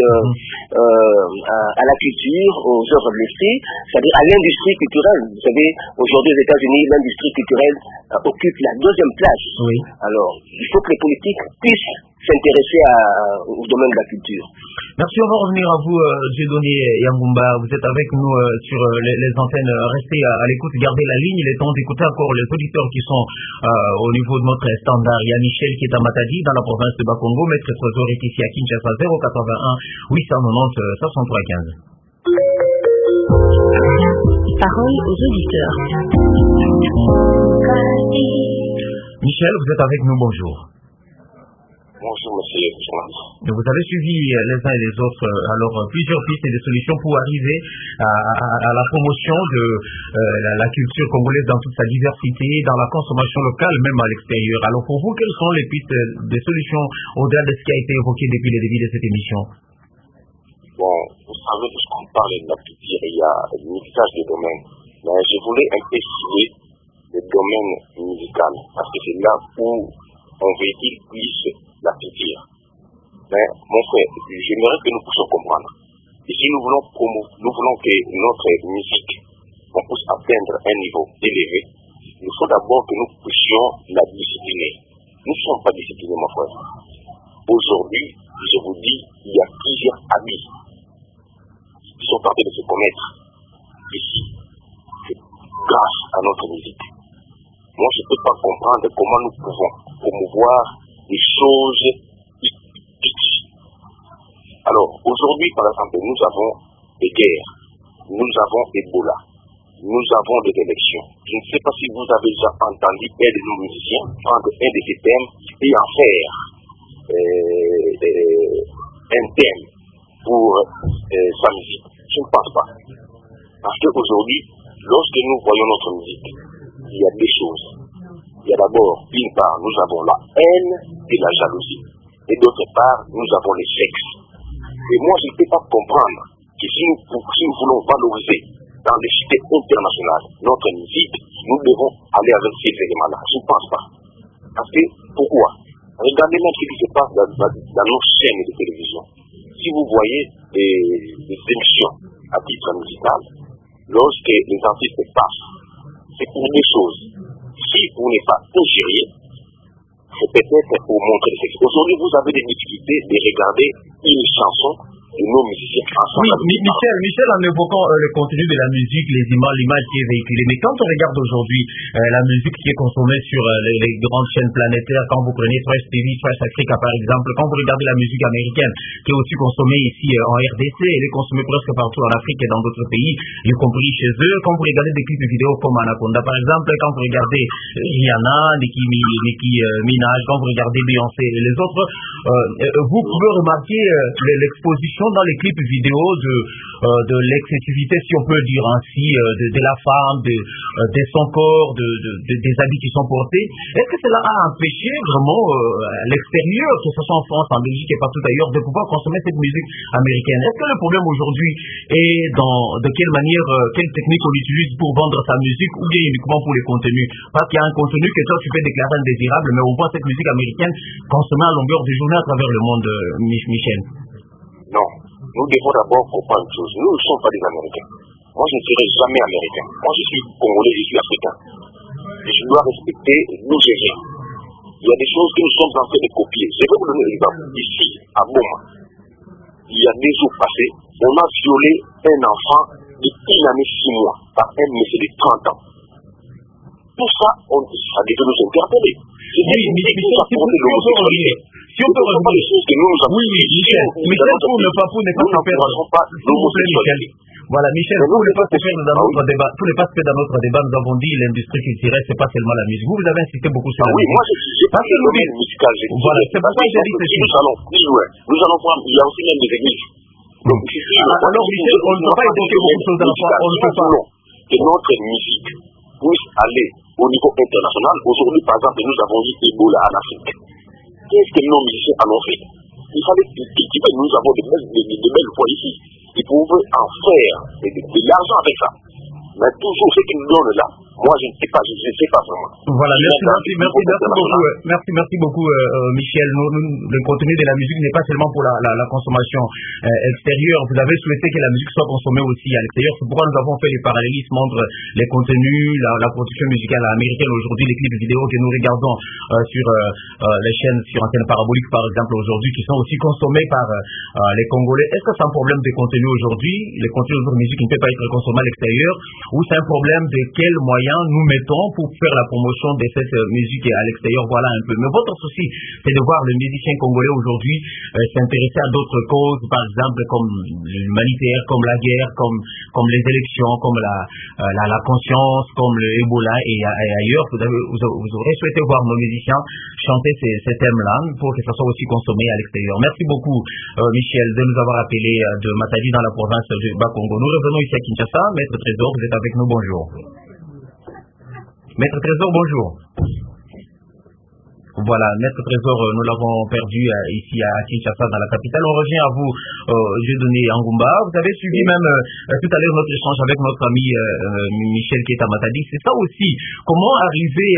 à la culture, aux œuvres de l'esprit, c'est-à-dire à l'industrie culturelle. Vous savez, aujourd'hui aux États-Unis, l'industrie culturelle occupe la 2e place. Oui. Alors, il faut que les politiques puissent s'intéresser au domaine de la culture. Merci, on va revenir à vous, Dieudonné Yangumba. Vous êtes avec nous sur les antennes. Restez à l'écoute, gardez la ligne. Il est temps d'écouter encore les auditeurs qui sont au niveau de notre standard. Il y a Michel qui est à Matadi, dans la province de Bakongo. Maître Trésor est ici à Kinshasa, 081 890 6315. Parole aux auditeurs. Michel, vous êtes avec nous, bonjour. Bonjour, monsieur. Vous avez suivi les uns et les autres alors plusieurs pistes et des solutions pour arriver à la promotion de la culture congolaise dans toute sa diversité, dans la consommation locale, même à l'extérieur. Alors pour vous, quelles sont les pistes des solutions au-delà de ce qui a été évoqué depuis le début de cette émission? Bon, vous savez, puisqu'on parle de la culture, il y a un mixage de domaines. Mais je voulais un peu citer le domaine musical, parce que c'est là où on véhicule plus la culture. Mais mon frère, j'aimerais que nous puissions comprendre. Et si nous voulons que notre musique puisse atteindre un niveau élevé, il faut d'abord que nous puissions la discipliner. Nous ne sommes pas disciplinés, mon frère. Aujourd'hui, je vous dis, il y a plusieurs habits qui sont en train de se commettre ici, grâce à notre musique. Moi, je ne peux pas comprendre comment nous pouvons promouvoir des choses utiles. Alors, aujourd'hui, par exemple, nous avons des guerres, nous avons Ebola, nous avons des élections. Je ne sais pas si vous avez déjà entendu un de nos musiciens prendre un de ces thèmes et en faire un thème pour sa musique. Je ne pense pas. Parce qu'aujourd'hui, lorsque nous voyons notre musique, il y a des choses. Il y a d'abord, d'une part, nous avons la haine et la jalousie. Et d'autre part, nous avons les sexes. Et moi, je ne peux pas comprendre que si nous voulons valoriser dans les cités internationales notre musique, nous devons aller avec ces éléments-là. Je ne pense pas. Parce que, pourquoi? Regardez même ce qui se passe dans nos chaînes de télévision. Si vous voyez des émissions à titre musical, lorsque les artistes passent, c'est pour des choses. Si vous n'êtes pas ingéré, c'est peut-être pour montrer ce que aujourd'hui vous avez des difficultés de regarder une chanson de nos musiciens ensemble. Oui, Michel, en évoquant le contenu de la musique, l'image qui est véhiculée, mais quand on regarde aujourd'hui la musique qui est consommée sur les grandes chaînes planétaires, quand vous prenez Fresh TV, Fresh Africa par exemple, quand vous regardez la musique américaine qui est aussi consommée ici en RDC, elle est consommée presque partout en Afrique et dans d'autres pays, y compris chez eux, quand vous regardez des clips vidéo comme Anaconda par exemple, quand vous regardez Rihanna, Nicki Minaj, quand vous regardez Beyoncé et les autres, vous pouvez remarquer l'exposition dans les clips vidéo de l'excessivité, si on peut dire ainsi, de la femme, de son corps, des habits qui sont portés. Est-ce que cela a empêché vraiment l'extérieur, que ce soit en France, en Belgique et partout ailleurs, de pouvoir consommer cette musique américaine? Est-ce que le problème aujourd'hui est de quelle manière, quelle technique on utilise pour vendre sa musique, ou bien uniquement pour les contenus? Parce qu'il y a un contenu que toi tu peux déclarer indésirable, mais on voit cette musique américaine consommée à longueur de journée à travers le monde, Michel. Non, nous devons d'abord comprendre une chose. Nous ne sommes pas des Américains. Moi, je ne serai jamais Américain. Moi, je suis Congolais, je suis Africain. Et je dois respecter nos Nigériens. Il y a des choses que nous sommes en train de copier. Je vais vous donner un exemple. Ici, à Boma, il y a 2 jours passés, on a violé un enfant de 1 année 6 mois par un monsieur de 30 ans. Tout ça, ça devait nous interpeller. Oui, mais si on peut revenir. Oui, Michel, pour ne pas se perdre. Voilà, Michel, pour ne pas se perdre dans notre débat, nous avons dit l'industrie culturelle, c'est pas seulement la musique. Vous avez insisté beaucoup sur la musique. Moi, j'ai pas fait le domaine musical. Voilà, c'est pourquoi j'ai dit ceci. Nous allons voir, il y a aussi même des églises. Alors, Michel, on ne peut pas évoquer beaucoup de choses à la fois. On ne peut pas. Que notre musique puisse aller au niveau international. Aujourd'hui, par exemple, nous avons eu Ebola en Afrique. Qu'est-ce que nos musiciens en ont fait? Il fallait que nous avons de belles voix ici. Ils pouvaient en faire de l'argent avec ça. Mais toujours ce qu'ils nous donnent là, moi je ne sais pas vraiment. Voilà, merci beaucoup Michel. Le contenu de la musique n'est pas seulement pour la consommation extérieure. Vous avez souhaité que la musique soit consommée aussi à l'extérieur. C'est pourquoi nous avons fait les parallélismes entre les contenus, la production musicale américaine aujourd'hui, les clips vidéo que nous regardons sur les chaînes sur antenne parabolique par exemple aujourd'hui, qui sont aussi consommés par les Congolais. Est-ce que c'est un problème de contenu aujourd'hui? Les contenus de musique ne peuvent pas être consommés à l'extérieur, ou c'est un problème de quels moyens nous mettons pour faire la promotion de cette musique à l'extérieur? Voilà un peu. Mais votre souci, c'est de voir le musicien congolais aujourd'hui s'intéresser à d'autres causes, par exemple comme l'humanitaire, comme la guerre, comme les élections, comme la conscience, comme le Ebola et ailleurs. Vous aurez souhaité voir nos musiciens chanter ces thèmes-là pour que ça soit aussi consommé à l'extérieur. Merci beaucoup Michel de nous avoir appelé de Matadi dans la province de Bas-Congo. Nous revenons ici à Kinshasa. Maître Trésor, vous êtes avec nous, bonjour. Maître Trésor, bonjour. Voilà, Maître Trésor, nous l'avons perdu ici à Kinshasa, dans la capitale. On revient à vous, Dieudonné Angumba. Vous avez suivi même tout à l'heure notre échange avec notre ami Michel qui est à Matadi. C'est ça aussi. Comment arriver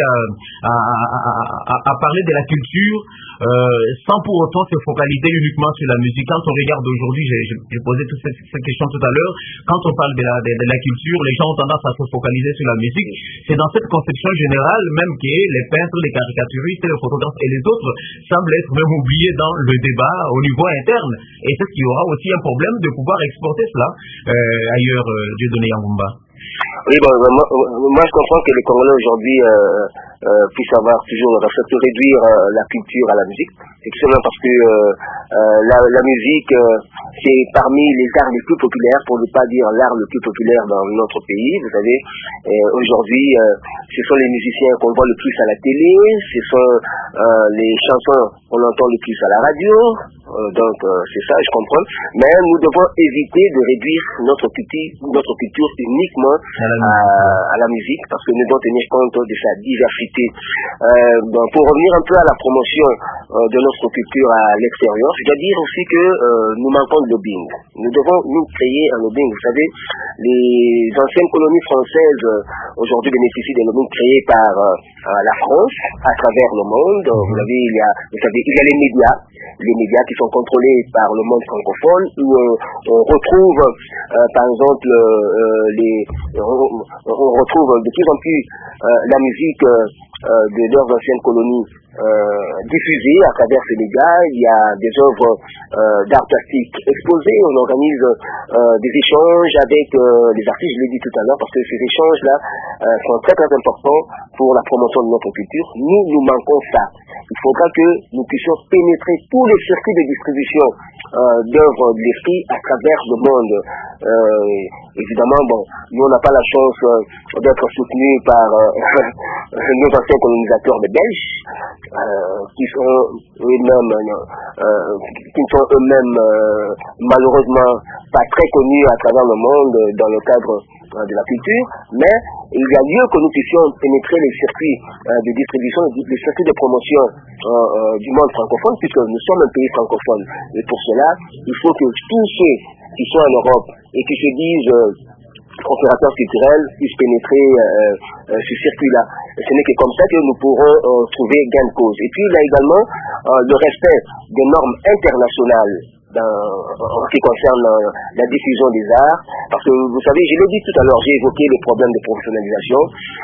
à parler de la culture sans pour autant se focaliser uniquement sur la musique? Quand on regarde aujourd'hui, j'ai posé toute cette question tout à l'heure, quand on parle de la culture, les gens ont tendance à se focaliser sur la musique. C'est dans cette conception générale même que les peintres, les caricaturistes, les photographes et les autres semblent être même oubliés dans le débat au niveau interne. Et c'est ce qu'il y aura aussi un problème de pouvoir exporter cela ailleurs, Dieudonné Angumba. Oui, moi je comprends que les Congolais aujourd'hui puissent avoir toujours réduire la culture à la musique. C'est seulement parce que la musique c'est parmi les arts les plus populaires, pour ne pas dire l'art le plus populaire dans notre pays. Vous savez, aujourd'hui ce sont les musiciens qu'on voit le plus à la télé, ce sont les chansons qu'on entend le plus à la radio. Donc c'est ça, je comprends. Mais nous devons éviter de réduire notre culture uniquement à la musique, parce que nous devons tenir compte de sa diversité. Pour revenir un peu à la promotion de notre culture à l'extérieur, je dois dire aussi que nous manquons de lobbying. Nous devons nous créer un lobbying. Vous savez, les anciennes colonies françaises aujourd'hui bénéficient des lobbying créés par la France à travers le monde. Vous savez, il y a les médias qui sont contrôlés par le monde francophone, où on retrouve par exemple on retrouve de plus en plus la musique de leurs anciennes colonies diffusées à travers ces médias. Il y a des œuvres d'art plastique exposées. On organise des échanges avec les artistes, je l'ai dit tout à l'heure, parce que ces échanges-là sont très très importants pour la promotion de notre culture. Nous manquons ça. Il faudra que nous puissions pénétrer tous les circuits de distribution d'œuvres de l'esprit à travers le monde. Évidemment, nous on n'a pas la chance d'être soutenus par nos anciens colonisateurs des Belges, qui sont eux-mêmes malheureusement pas très connus à travers le monde dans le cadre de la culture, mais il y a lieu que nous puissions pénétrer les circuits de distribution, les circuits de promotion du monde francophone, puisque nous sommes un pays francophone. Et pour cela, il faut que tous ceux qui sont en Europe et qui se disent opérateurs culturels puissent pénétrer ce circuit-là. Ce n'est que comme ça que nous pourrons trouver gain de cause. Et puis il y a également le respect des normes internationales en ce qui concerne la diffusion des arts, parce que vous savez, je l'ai dit tout à l'heure, j'ai évoqué les problèmes de professionnalisation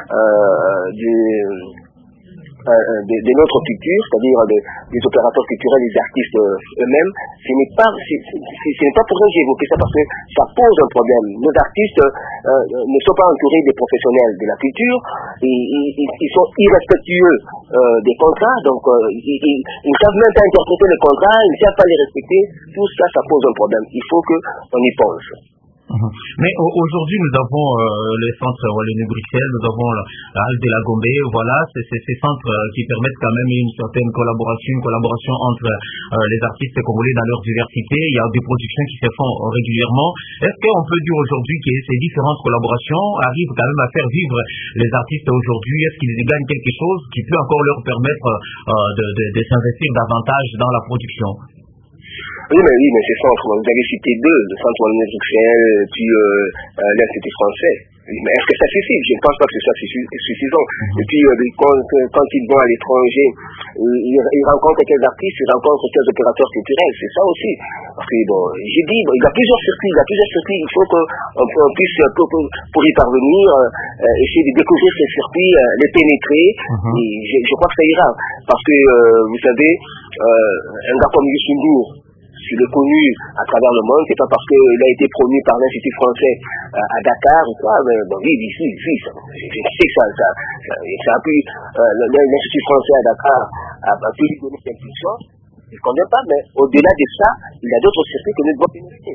de notre culture, c'est-à-dire des opérateurs culturels, des artistes eux-mêmes. Ce n'est pas pour ça que j'ai évoqué ça, parce que ça pose un problème. Nos artistes ne sont pas entourés des professionnels de la culture, et ils sont irrespectueux des contrats, donc ils ne savent même pas interpréter les contrats, ils ne savent pas les respecter. Tout ça, ça pose un problème. Il faut qu'on y pense. Mais aujourd'hui, nous avons les centres Wallonie-Bruxelles, nous avons la halte de la Gombe, voilà, c'est ces centres qui permettent quand même une certaine collaboration entre les artistes congolais dans leur diversité. Il y a des productions qui se font régulièrement. Est-ce qu'on peut dire aujourd'hui que ces différentes collaborations arrivent quand même à faire vivre les artistes aujourd'hui? Est-ce qu'ils gagnent quelque chose qui peut encore leur permettre de s'investir davantage dans la production? Oui, mais ces centres, vous avez cité deux, le centre Wallonie-Bruxelles, puis l'Institut français. Mais est-ce que ça suffit? Je ne pense pas que ce soit suffisant. Et puis, quand ils vont à l'étranger, ils rencontrent quelques artistes, ils rencontrent quelques opérateurs culturels. C'est ça aussi. Parce que, j'ai dit, il y a plusieurs circuits. Il faut qu'on puisse, pour y parvenir, essayer de découvrir ces circuits, les pénétrer. Et je crois que ça ira. Parce que, vous savez, un gars comme Youssou N'Dour, il est connu à travers le monde, c'est pas parce qu'il a été promu par l'Institut français à Dakar ou quoi, mais oui, ici, je sais que ça a pu, l'Institut français à Dakar a pu lui donner quelque chose, je ne connais pas, mais au-delà de ça, il y a d'autres circuits que nous devons bénéficier.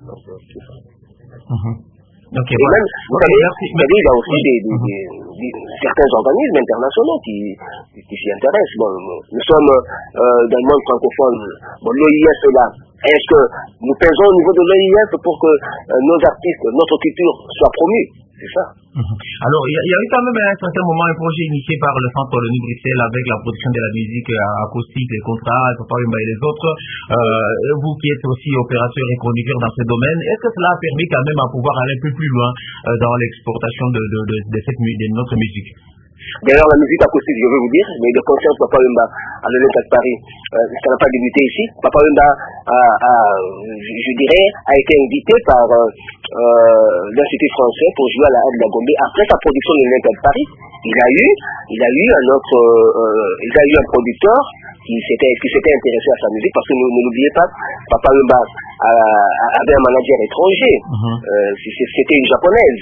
Okay, et voilà. Même, vous savez, il y a aussi certains organismes internationaux qui s'y intéressent. Nous sommes dans le monde francophone. L'OIF est là. Est-ce que nous pesons au niveau de l'OIF pour que nos artistes, notre culture soit promue? C'est ça. Alors, il y a eu quand même à un certain moment un projet initié par le centre Wallonie-Bruxelles avec la production de la musique acoustique, les contrats, et les autres. Vous qui êtes aussi opérateur et chroniqueur dans ce domaine, est-ce que cela a permis quand même à pouvoir aller un peu plus loin dans l'exportation de notre musique? D'ailleurs, la musique acoustique, je veux vous dire, mais le concert Papa Wemba à l'Olympique de Paris, ça n'a pas débuté ici. Papa Wemba, je dirais, a été invité par l'Institut français pour jouer à la halle de la Gombe. Après sa production de l'Olympique de Paris, il a eu un producteur qui s'était intéressé à sa musique, parce que ne l'oubliez pas, Papa Wemba avait un manager étranger. C'était une japonaise.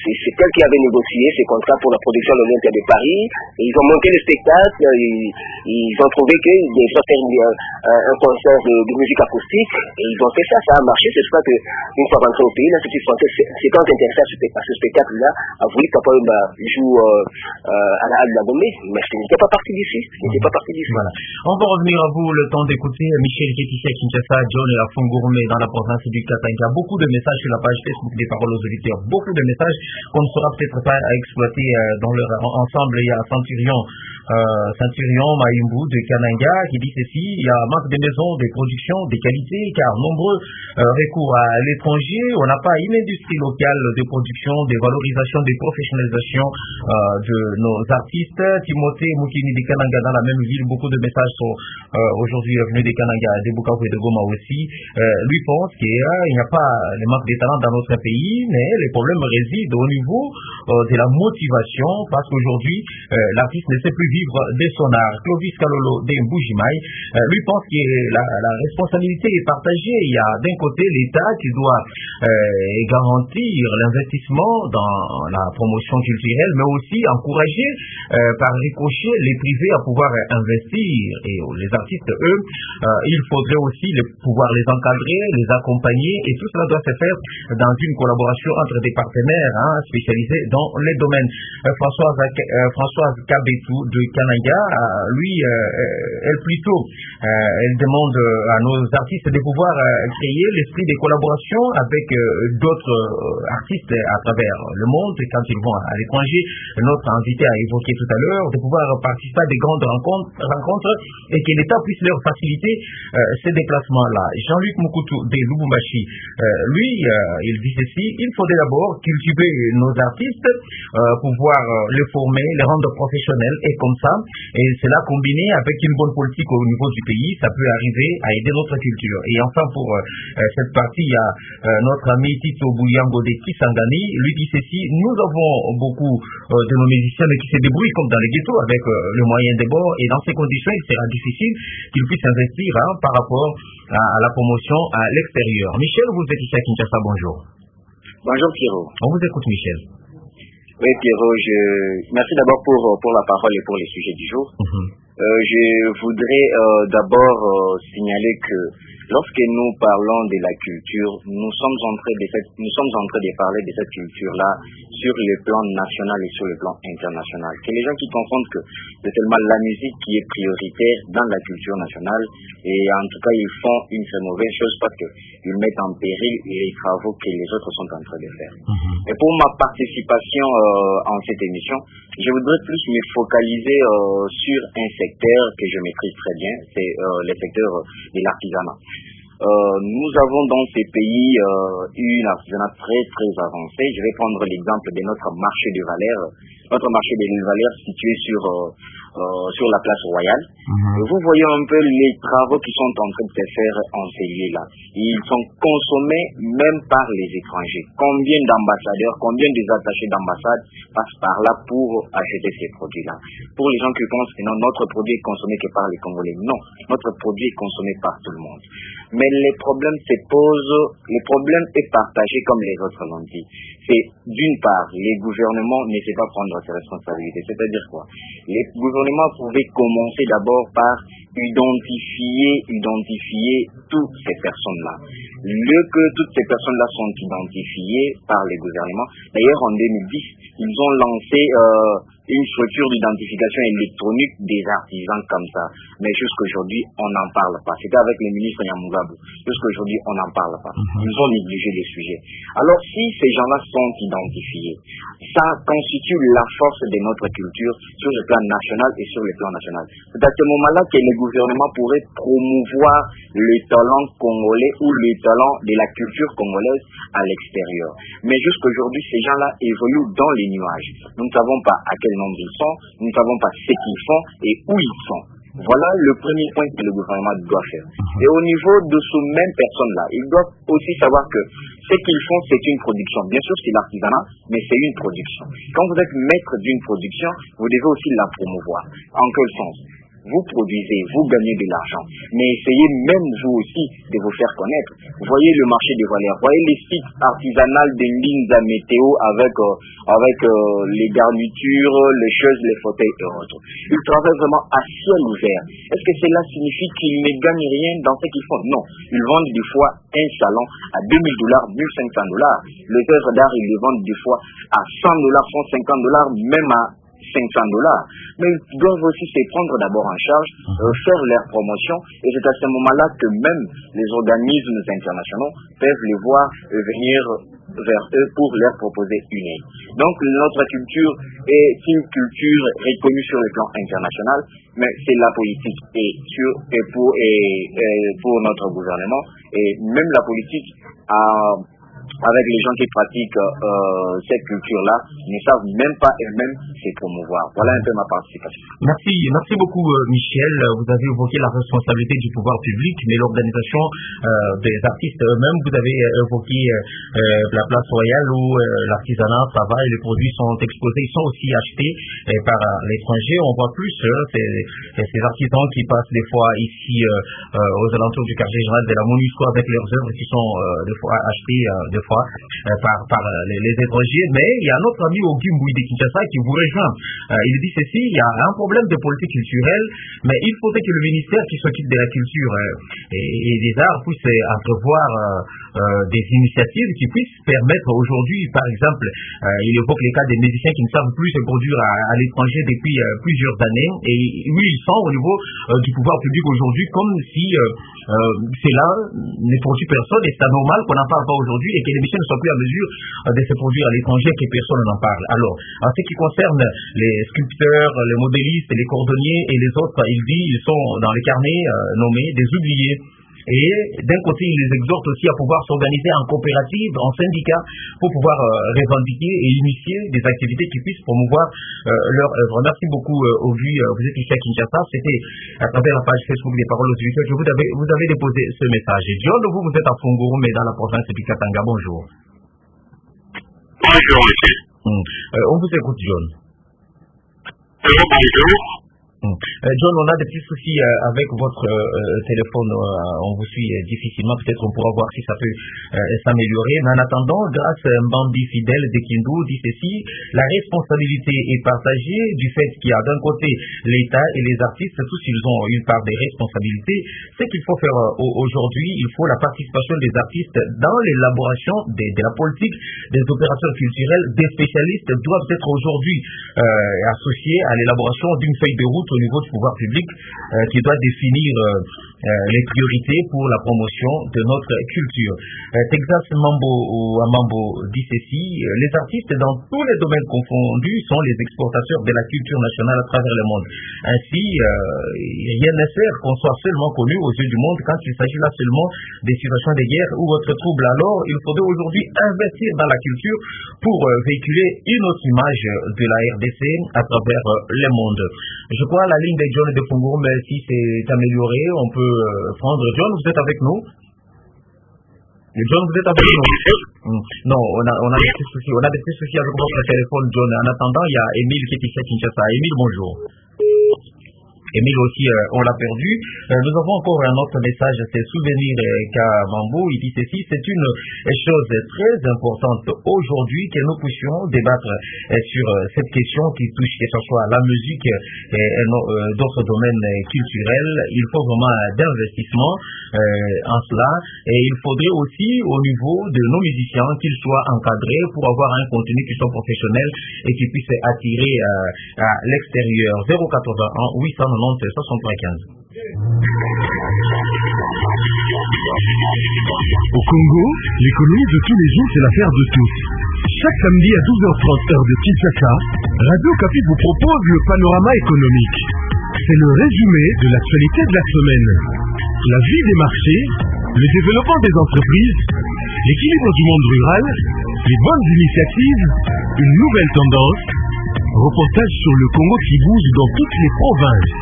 c'est elle qui avait négocié ces contrats pour la production de l'Olympia de Paris. Et ils ont monté le spectacle, ils ont trouvé qu'ils devaient faire un concert de musique acoustique, et ils ont fait ça, ça a marché. C'est pour ça qu'une fois rentré au pays, l'Institut français s'étant intéressé à ce spectacle-là, a voulu qu'Apoyomba joue à la Halle de la Gombe, mais ce n'était pas parti d'ici. Voilà. On va revenir à vous le temps d'écouter Michel qui est ici à Kinshasa, John et la Fongourmé dans la province du Katanga. Beaucoup de messages sur la page Facebook des Paroles aux auditeurs, beaucoup de messages qu'on ne saura peut-être pas à exploiter dans leur ensemble. Il y a Centurion Maïmbou de Kananga qui dit ceci: il y a manque de maisons, de production, de qualité, car nombreux recours à l'étranger. On n'a pas une industrie locale de production, de valorisation, de professionnalisation de nos artistes. Timothée Moukini de Kananga dans la même ville, beaucoup de messages sont aujourd'hui venus de Kananga, de Bukavu et de Goma aussi. Lui pense qu'il n'y a pas le manque de talent dans notre pays, mais les problèmes résident au niveau de la motivation, parce qu'aujourd'hui l'artiste ne sait plus vivre de son art. Clovis Kalolo de Mbujimaï, lui pense que la responsabilité est partagée. Il y a d'un côté l'État qui doit garantir l'investissement dans la promotion culturelle, mais aussi encourager par ricochet les privés à pouvoir investir. Et les artistes, eux, il faudrait aussi pouvoir les encadrer, les accompagner, et tout cela doit se faire dans une collaboration entre des partenaires spécialisés dans les domaines. Françoise Kabetou de Kananga, lui, elle demande à nos artistes de pouvoir créer l'esprit de collaboration avec d'autres artistes à travers le monde quand ils vont à l'étranger. Notre invité a évoqué tout à l'heure de pouvoir participer à des grandes rencontres et que l'État puisse leur faciliter ces déplacements-là. Jean-Luc Moukoutou de Lubumbashi, lui, il dit ceci: il faudrait d'abord cultiver nos artistes, pouvoir les former, les rendre professionnels, et comme ça, et cela combiné avec une bonne politique au niveau du pays, ça peut arriver à aider notre culture. Et enfin, pour cette partie, il y a notre ami Tito Bouyango de Kisangani, lui dit ceci: nous avons beaucoup de nos musiciens qui se débrouillent comme dans les ghettos avec le moyen des bords, et dans ces conditions, il sera difficile qu'ils puissent investir par rapport à la promotion à l'extérieur. Michel, vous êtes ici à Kinshasa, bonjour. Bonjour Pierrot. On vous écoute, Michel. Oui Pierrot, merci d'abord pour la parole et pour les sujets du jour. Je voudrais d'abord signaler que lorsque nous parlons de la culture, nous sommes en train de parler de cette culture-là sur le plan national et sur le plan international. Que les gens qui confondent que c'est seulement la musique qui est prioritaire dans la culture nationale, et en tout cas ils font une très mauvaise chose parce qu'ils mettent en péril les travaux que les autres sont en train de faire. Et pour ma participation en cette émission, je voudrais plus me focaliser sur un secteur que je maîtrise très bien, c'est le secteur de l'artisanat. Nous avons dans ces pays une artisanat très très avancé. Je vais prendre l'exemple de notre marché de Valère. Notre marché de Valère situé sur la place Royale. Vous voyez un peu les travaux qui sont en train de se faire en ces lieux-là. Ils sont consommés même par les étrangers. Combien d'ambassadeurs, combien des attachés d'ambassade passent par là pour acheter ces produits-là? Pour les gens qui pensent que non, notre produit est consommé que par les Congolais. Non, notre produit est consommé par tout le monde. Mais les problèmes se posent, le problème est partagé comme les autres l'ont dit. C'est d'une part, les gouvernements ne savent pas prendre ses responsabilités. C'est-à-dire quoi? Les gouvernements pouvaient commencer d'abord par identifier toutes ces personnes-là. Que toutes ces personnes-là sont identifiées par les gouvernements. D'ailleurs, en 2010, ils ont lancé une structure d'identification électronique des artisans comme ça. Mais jusqu'aujourd'hui, on n'en parle pas. C'était avec le ministre Yamugabu. Jusqu'aujourd'hui, on n'en parle pas. Ils ont négligé les sujets. Alors, si ces gens-là sont identifiés, ça constitue la force de notre culture sur le plan national et sur le plan national. C'est à ce moment-là que les gouvernements pourraient promouvoir le talent congolais ou le talent de la culture congolaise à l'extérieur. Mais jusqu'aujourd'hui, ces gens-là évoluent dans les nuages. Nous ne savons pas à quel nombre ils sont, nous ne savons pas ce qu'ils font et où ils sont. Voilà le premier point que le gouvernement doit faire. Et au niveau de ces mêmes personnes-là, ils doivent aussi savoir que ce qu'ils font, c'est une production. Bien sûr, c'est l'artisanat, mais c'est une production. Quand vous êtes maître d'une production, vous devez aussi la promouvoir. En quel sens? vous produisez, vous gagnez de l'argent, mais essayez même vous aussi de vous faire connaître. Voyez le marché des valeurs, voyez les sites artisanaux de Linza Météo avec les garnitures, les chaises, les fauteuils et autres. Ils travaillent vraiment à ciel ouvert. Est-ce que cela signifie qu'ils ne gagnent rien dans ce qu'ils font? Non. Ils vendent des fois un salon à $2,000, $1,500. Les œuvres d'art, ils les vendent des fois à $100, $150, même à $500. Mais ils doivent aussi se prendre d'abord en charge, faire leur promotion, et c'est à ce moment-là que même les organismes internationaux peuvent les voir venir vers eux pour leur proposer une aide. Donc notre culture est une culture reconnue sur le plan international, mais c'est la politique pour notre gouvernement, et même la politique avec les gens qui pratiquent cette culture-là, ne savent même pas elles-mêmes se promouvoir. Voilà un peu ma participation. Merci beaucoup Michel. Vous avez évoqué la responsabilité du pouvoir public, mais l'organisation des artistes eux-mêmes, vous avez évoqué la place royale où l'artisanat travaille, les produits sont exposés, ils sont aussi achetés par l'étranger. On voit plus ces artisans qui passent des fois ici aux alentours du quartier général de la MONUSCO avec leurs œuvres qui sont des fois achetées par les étrangers. Mais il y a notre ami Auguste Mbouy de Kinshasa qui vous rejoint. Il dit ceci: il y a un problème de politique culturelle, mais il faudrait que le ministère qui s'occupe de la culture et des arts puisse entrevoir des initiatives qui puissent permettre aujourd'hui, par exemple, il évoque les cas des musiciens qui ne savent plus se produire à l'étranger depuis plusieurs années, et oui, ils sont au niveau du pouvoir public aujourd'hui comme si cela ne produit personne, et c'est anormal qu'on n'en parle pas aujourd'hui et que les musiciens ne soient plus en mesure de se produire à l'étranger, que personne n'en parle. Alors, en ce qui concerne les sculpteurs, les modélistes, les cordonniers et les autres, il dit ils sont dans les carnets nommés des oubliés. Et d'un côté, il les exhorte aussi à pouvoir s'organiser en coopérative, en syndicat, pour pouvoir revendiquer et initier des activités qui puissent promouvoir leur œuvre. Merci beaucoup, Auguste. Vous êtes ici à Kinshasa. C'était à travers la page Facebook des Paroles aux Auditeurs que vous avez déposé ce message. Et John, vous êtes à Fongoro, mais dans la province de Katanga. Bonjour. Bonjour, monsieur. On vous écoute, John. Bonjour. John, on a des petits soucis avec votre téléphone, on vous suit difficilement, peut-être on pourra voir si ça peut s'améliorer, mais en attendant, grâce à Mbambi Fidèle de Kindu dit ceci: la responsabilité est partagée du fait qu'il y a d'un côté l'État et les artistes, tous ils ont une part des responsabilités. Ce qu'il faut faire aujourd'hui, il faut la participation des artistes dans l'élaboration de la politique, des opérateurs culturels, des spécialistes doivent être aujourd'hui associés à l'élaboration d'une feuille de route au niveau du pouvoir public qui doit définir les priorités pour la promotion de notre culture. Texas Mambo dit ceci: les artistes dans tous les domaines confondus sont les exportateurs de la culture nationale à travers le monde. Ainsi, rien ne sert qu'on soit seulement connu aux yeux du monde quand il s'agit là seulement des situations de guerre ou autres troubles. Alors, il faudrait aujourd'hui investir dans la culture pour véhiculer une autre image de la RDC à travers le monde. Je crois la ligne de John de Fongoro, mais si c'est amélioré, on peut prendre. John, vous êtes avec nous? John, vous êtes avec nous? Non, on a des petits soucis. On a des petits soucis avec votre téléphone, John. En attendant, il y a Émile qui est ici à Kinshasa. Émile, bonjour. Émile aussi, on l'a perdu. Nous avons encore un autre message, c'est Souvenir Kamambo. Il dit ceci: c'est une chose très importante aujourd'hui que nous puissions débattre sur cette question qui touche, que ce soit la musique et d'autres domaines culturels. Il faut vraiment d'investissement en cela, et il faudrait aussi au niveau de nos musiciens qu'ils soient encadrés pour avoir un contenu qui soit professionnel et qui puisse attirer à l'extérieur. 081 890 6315. Au Congo, l'économie de tous les jours, c'est l'affaire de tous. Chaque samedi à 12h30 heure de Kinshasa, Radio Okapi vous propose le panorama économique. C'est le résumé de l'actualité de la semaine. La vie des marchés, le développement des entreprises, l'équilibre du monde rural, les bonnes initiatives, une nouvelle tendance, reportage sur le Congo qui bouge dans toutes les provinces.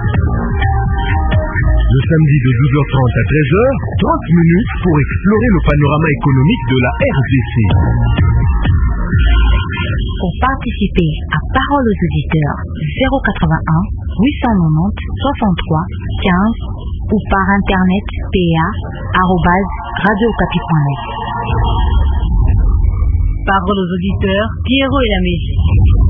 Le samedi de 12h30 à 13h, 30 minutes pour explorer le panorama économique de la RDC. Pour participer à Parole aux auditeurs, 081 890 63 15 ou par internet pa@radiocapi.net. Parole aux auditeurs, Pierrot et la Mégie.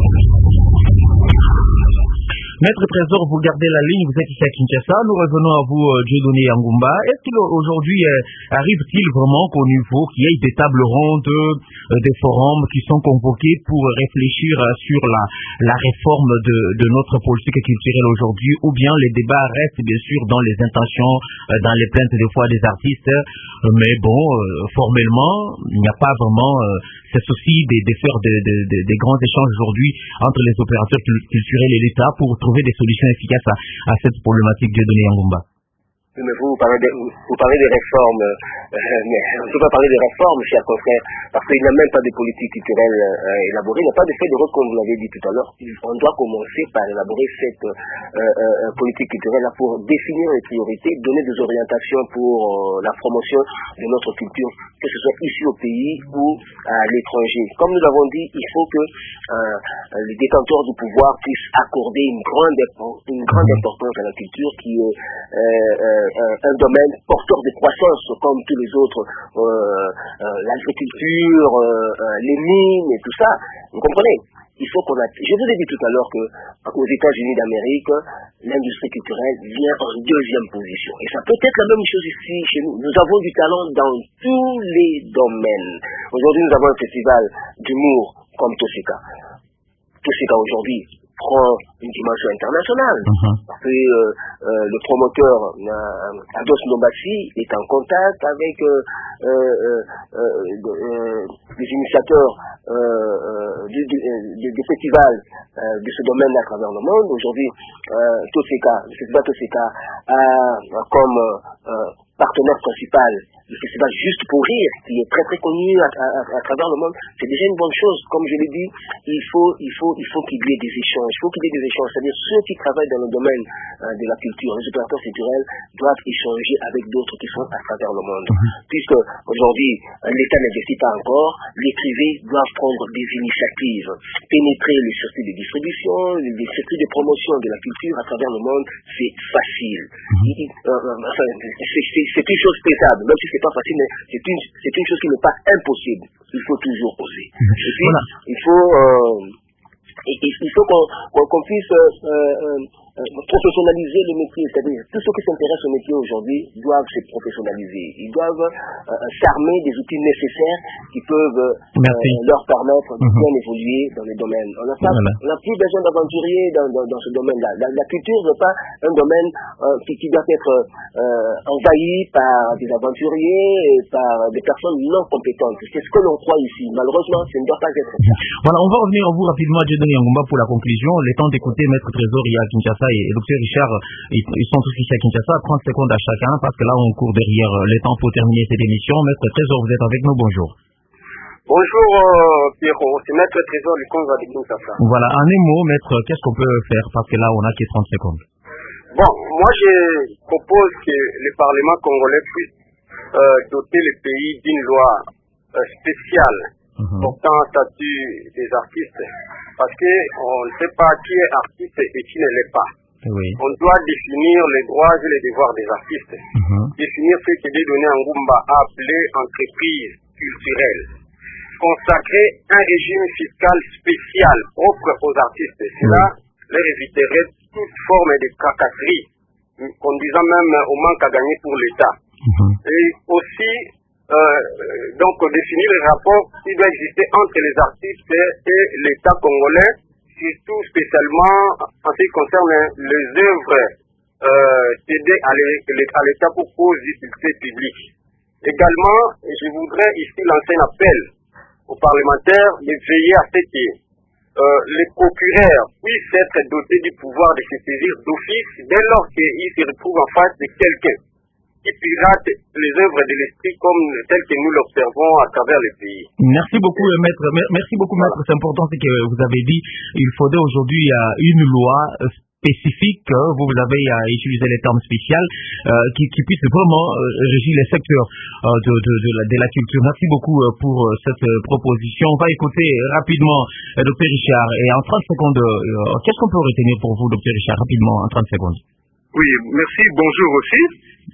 Maître Trésor, vous gardez la ligne, vous êtes ici à Kinshasa. Nous revenons à vous, Dieudonné Yangumba. Est-ce qu'aujourd'hui, arrive-t-il vraiment qu'au niveau qu'il y ait des tables rondes, des forums qui sont convoqués pour réfléchir sur la réforme de notre politique culturelle aujourd'hui, ou bien les débats restent bien sûr dans les intentions, dans les plaintes des fois des artistes, mais bon, formellement, il n'y a pas vraiment ce souci de faire des grands échanges aujourd'hui entre les opérateurs culturels et l'État pour trouver des solutions efficaces à cette problématique de Dieudonné Yangumba. Mais vous parlez des réformes, mais on ne peut pas parler de réformes, chers confrères, parce qu'il n'y a même pas de politique culturelle élaborée, il n'y a pas de feuille de route comme vous l'avez dit tout à l'heure. On doit commencer par élaborer cette politique culturelle pour définir les priorités, donner des orientations pour la promotion de notre culture, que ce soit ici au pays ou à l'étranger. Comme nous l'avons dit, il faut que les détenteurs du pouvoir puissent accorder une grande importance à la culture qui est un domaine porteur de croissance comme tous les autres, l'agriculture, les mines et tout ça. Vous comprenez? Je vous ai dit tout à l'heure qu'aux États-Unis d'Amérique, l'industrie culturelle vient en deuxième position. Et ça peut être la même chose ici chez nous. Nous avons du talent dans tous les domaines. Aujourd'hui, nous avons un festival d'humour comme Toseka. Toseka aujourd'hui prend une dimension internationale. Parce que le promoteur Ados Nobassi est en contact avec les initiateurs du festival de ce domaine à travers le monde. Aujourd'hui, le festival Toseka a comme partenaire principal le festival Juste pour Rire, qui est très très connu à travers le monde. C'est déjà une bonne chose. Comme je l'ai dit, il faut qu'il y ait des échanges. C'est-à-dire ceux qui travaillent dans le domaine de la culture, les opérateurs culturels doivent échanger avec d'autres qui sont à travers le monde. Puisque aujourd'hui, l'État n'investit pas encore, les privés doivent prendre des initiatives, pénétrer les circuits de distribution, les circuits de promotion de la culture à travers le monde, c'est facile. C'est une chose faisable, même si c'est pas facile, mais c'est une chose qui n'est pas impossible. Il faut toujours oser. Et puis, il faut qu'on puisse professionnaliser le métier, c'est-à-dire tous ceux qui s'intéressent au métier aujourd'hui doivent se professionnaliser. Ils doivent s'armer des outils nécessaires qui peuvent leur permettre de bien évoluer dans les domaines. On n'a plus besoin d'aventuriers dans ce domaine-là. La culture n'est pas un domaine qui doit être envahi par des aventuriers et par des personnes non compétentes. C'est ce que l'on croit ici. Malheureusement, ça ne doit pas être ça. Voilà, on va revenir à vous rapidement, Dieudonné Yangumba, pour la conclusion. Le temps d'écouter Maître Trésor et à Kinshasa et Dr Richard, ils sont tous ici à Kinshasa. 30 secondes à chacun, parce que là, on court derrière le temps pour terminer cette émission. Maître Trésor, vous êtes avec nous, bonjour. Bonjour Pierrot, c'est Maître Trésor du Congo avec nous, Kinshasa. Voilà, en un mot, Maître, qu'est-ce qu'on peut faire, parce que là, on n'a que 30 secondes. Bon, moi je propose que le Parlement congolais puisse doter le pays d'une loi spéciale portant un statut des artistes, parce qu'on ne sait pas qui est artiste et qui ne l'est pas. Oui. On doit définir les droits et les devoirs des artistes, définir ce que Dieudonné Yangumba a appelé entreprise culturelle, consacrer un régime fiscal spécial propre aux artistes. Cela leur éviterait toute forme de tracasserie, conduisant même au manque à gagner pour l'État. Et aussi, donc définir les rapports qui doivent exister entre les artistes et l'État congolais, surtout spécialement en ce qui concerne les œuvres cédées à l'État pour cause d'utilité publique. Également, je voudrais ici lancer un appel aux parlementaires de veiller à ce que les procureurs puissent être dotés du pouvoir de se saisir d'office dès lors qu'ils se retrouvent en face de quelqu'un qui pirate les œuvres de l'esprit comme telles que nous l'observons à travers le pays. Merci beaucoup, Maître. Merci beaucoup, Maître. C'est important ce que vous avez dit. Il faudrait aujourd'hui une loi spécifiques, vous avez utilisé les termes spéciaux qui puissent vraiment régir les secteurs de la culture. Merci beaucoup pour cette proposition. On va écouter rapidement Dr Richard. Et en 30 secondes, qu'est-ce qu'on peut retenir pour vous, Dr Richard, rapidement, en 30 secondes? Oui, merci. Bonjour aussi.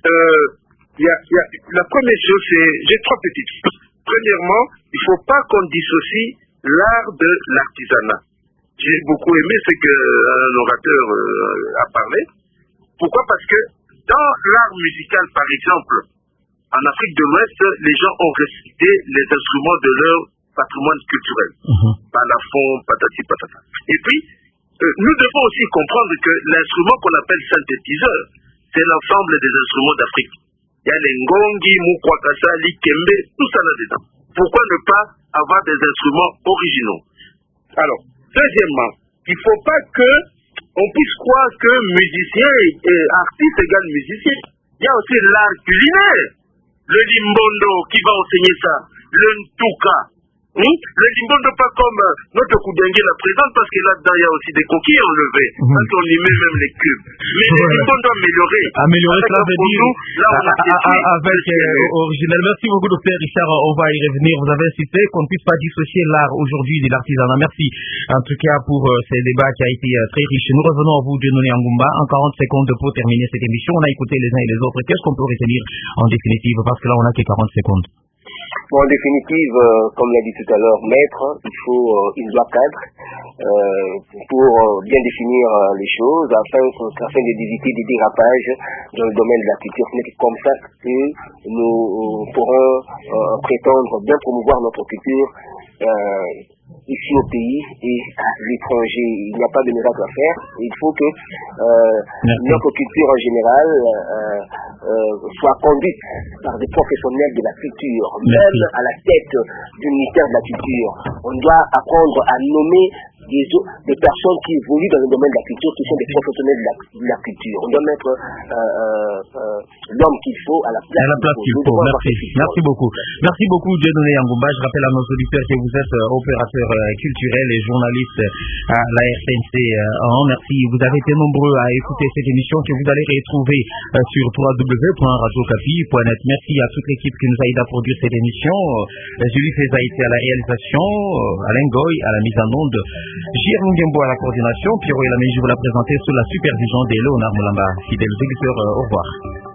La première chose, j'ai trois petites choses. Premièrement, il ne faut pas qu'on dissocie l'art de l'artisanat. J'ai beaucoup aimé ce qu'un orateur a parlé. Pourquoi? Parce que dans l'art musical, par exemple, en Afrique de l'Ouest, les gens ont respecté les instruments de leur patrimoine culturel. Balafon, patati patata. Et puis, nous devons aussi comprendre que l'instrument qu'on appelle synthétiseur, c'est l'ensemble des instruments d'Afrique. Il y a les ngongi, moukwakasa, likembe, tout ça là-dedans. Pourquoi ne pas avoir des instruments originaux? Alors, deuxièmement, il ne faut pas qu'on puisse croire que musicien et artiste égale musicien. Il y a aussi l'art culinaire. Le limbondo qui va enseigner ça. Le ntuka. Le limbondo pas comme notre Koudengue la présente parce que là-dedans il y a aussi des coquilles enlevées. Quand on y met même les cubes. Mais le limbondo amélioré. Améliorer, cela veut dire avec original. Merci beaucoup, Dr Richard. On va y revenir. Vous avez insisté qu'on ne puisse pas dissocier l'art aujourd'hui de l'artisanat. Merci en tout cas pour ces débats qui a été très riche. Nous revenons à vous, Dieudonné Angumba, en 40 secondes pour terminer cette émission. On a écouté les uns et les autres. Qu'est-ce qu'on peut retenir en définitive? Parce que là, on n'a que 40 secondes. Bon, en définitive, comme l'a dit tout à l'heure Maître, il faut une loi cadre pour bien définir les choses afin d'éviter des dérapages dans le domaine de la culture. Ce n'est que comme ça que nous pourrons prétendre bien promouvoir notre culture ici au pays et à l'étranger. Il n'y a pas de miracle à faire. Il faut que notre culture en général soit conduite par des professionnels de la culture. Même à la tête du ministère de la Culture, on doit apprendre à nommer des personnes qui évoluent dans le domaine de la culture, qui sont des professionnels de la culture. On doit mettre l'homme qu'il faut à la place qu'il faut. Merci beaucoup. Merci beaucoup, Dieudonné Angumba. Je rappelle à nos auditeurs que vous êtes opérateur culturel et journaliste à la RTNC. Merci. Vous avez été nombreux à écouter cette émission que vous allez retrouver sur www.radiocapi.net. Merci à toute l'équipe qui nous a aidé à produire cette émission. Julie Feza été à la réalisation, Alain Goy à la mise en onde, J.R. Mungembo à la coordination, Pierrot et la je vous la présenter sous la supervision de Léonard Moulamba. Fidèles auditeurs, au revoir.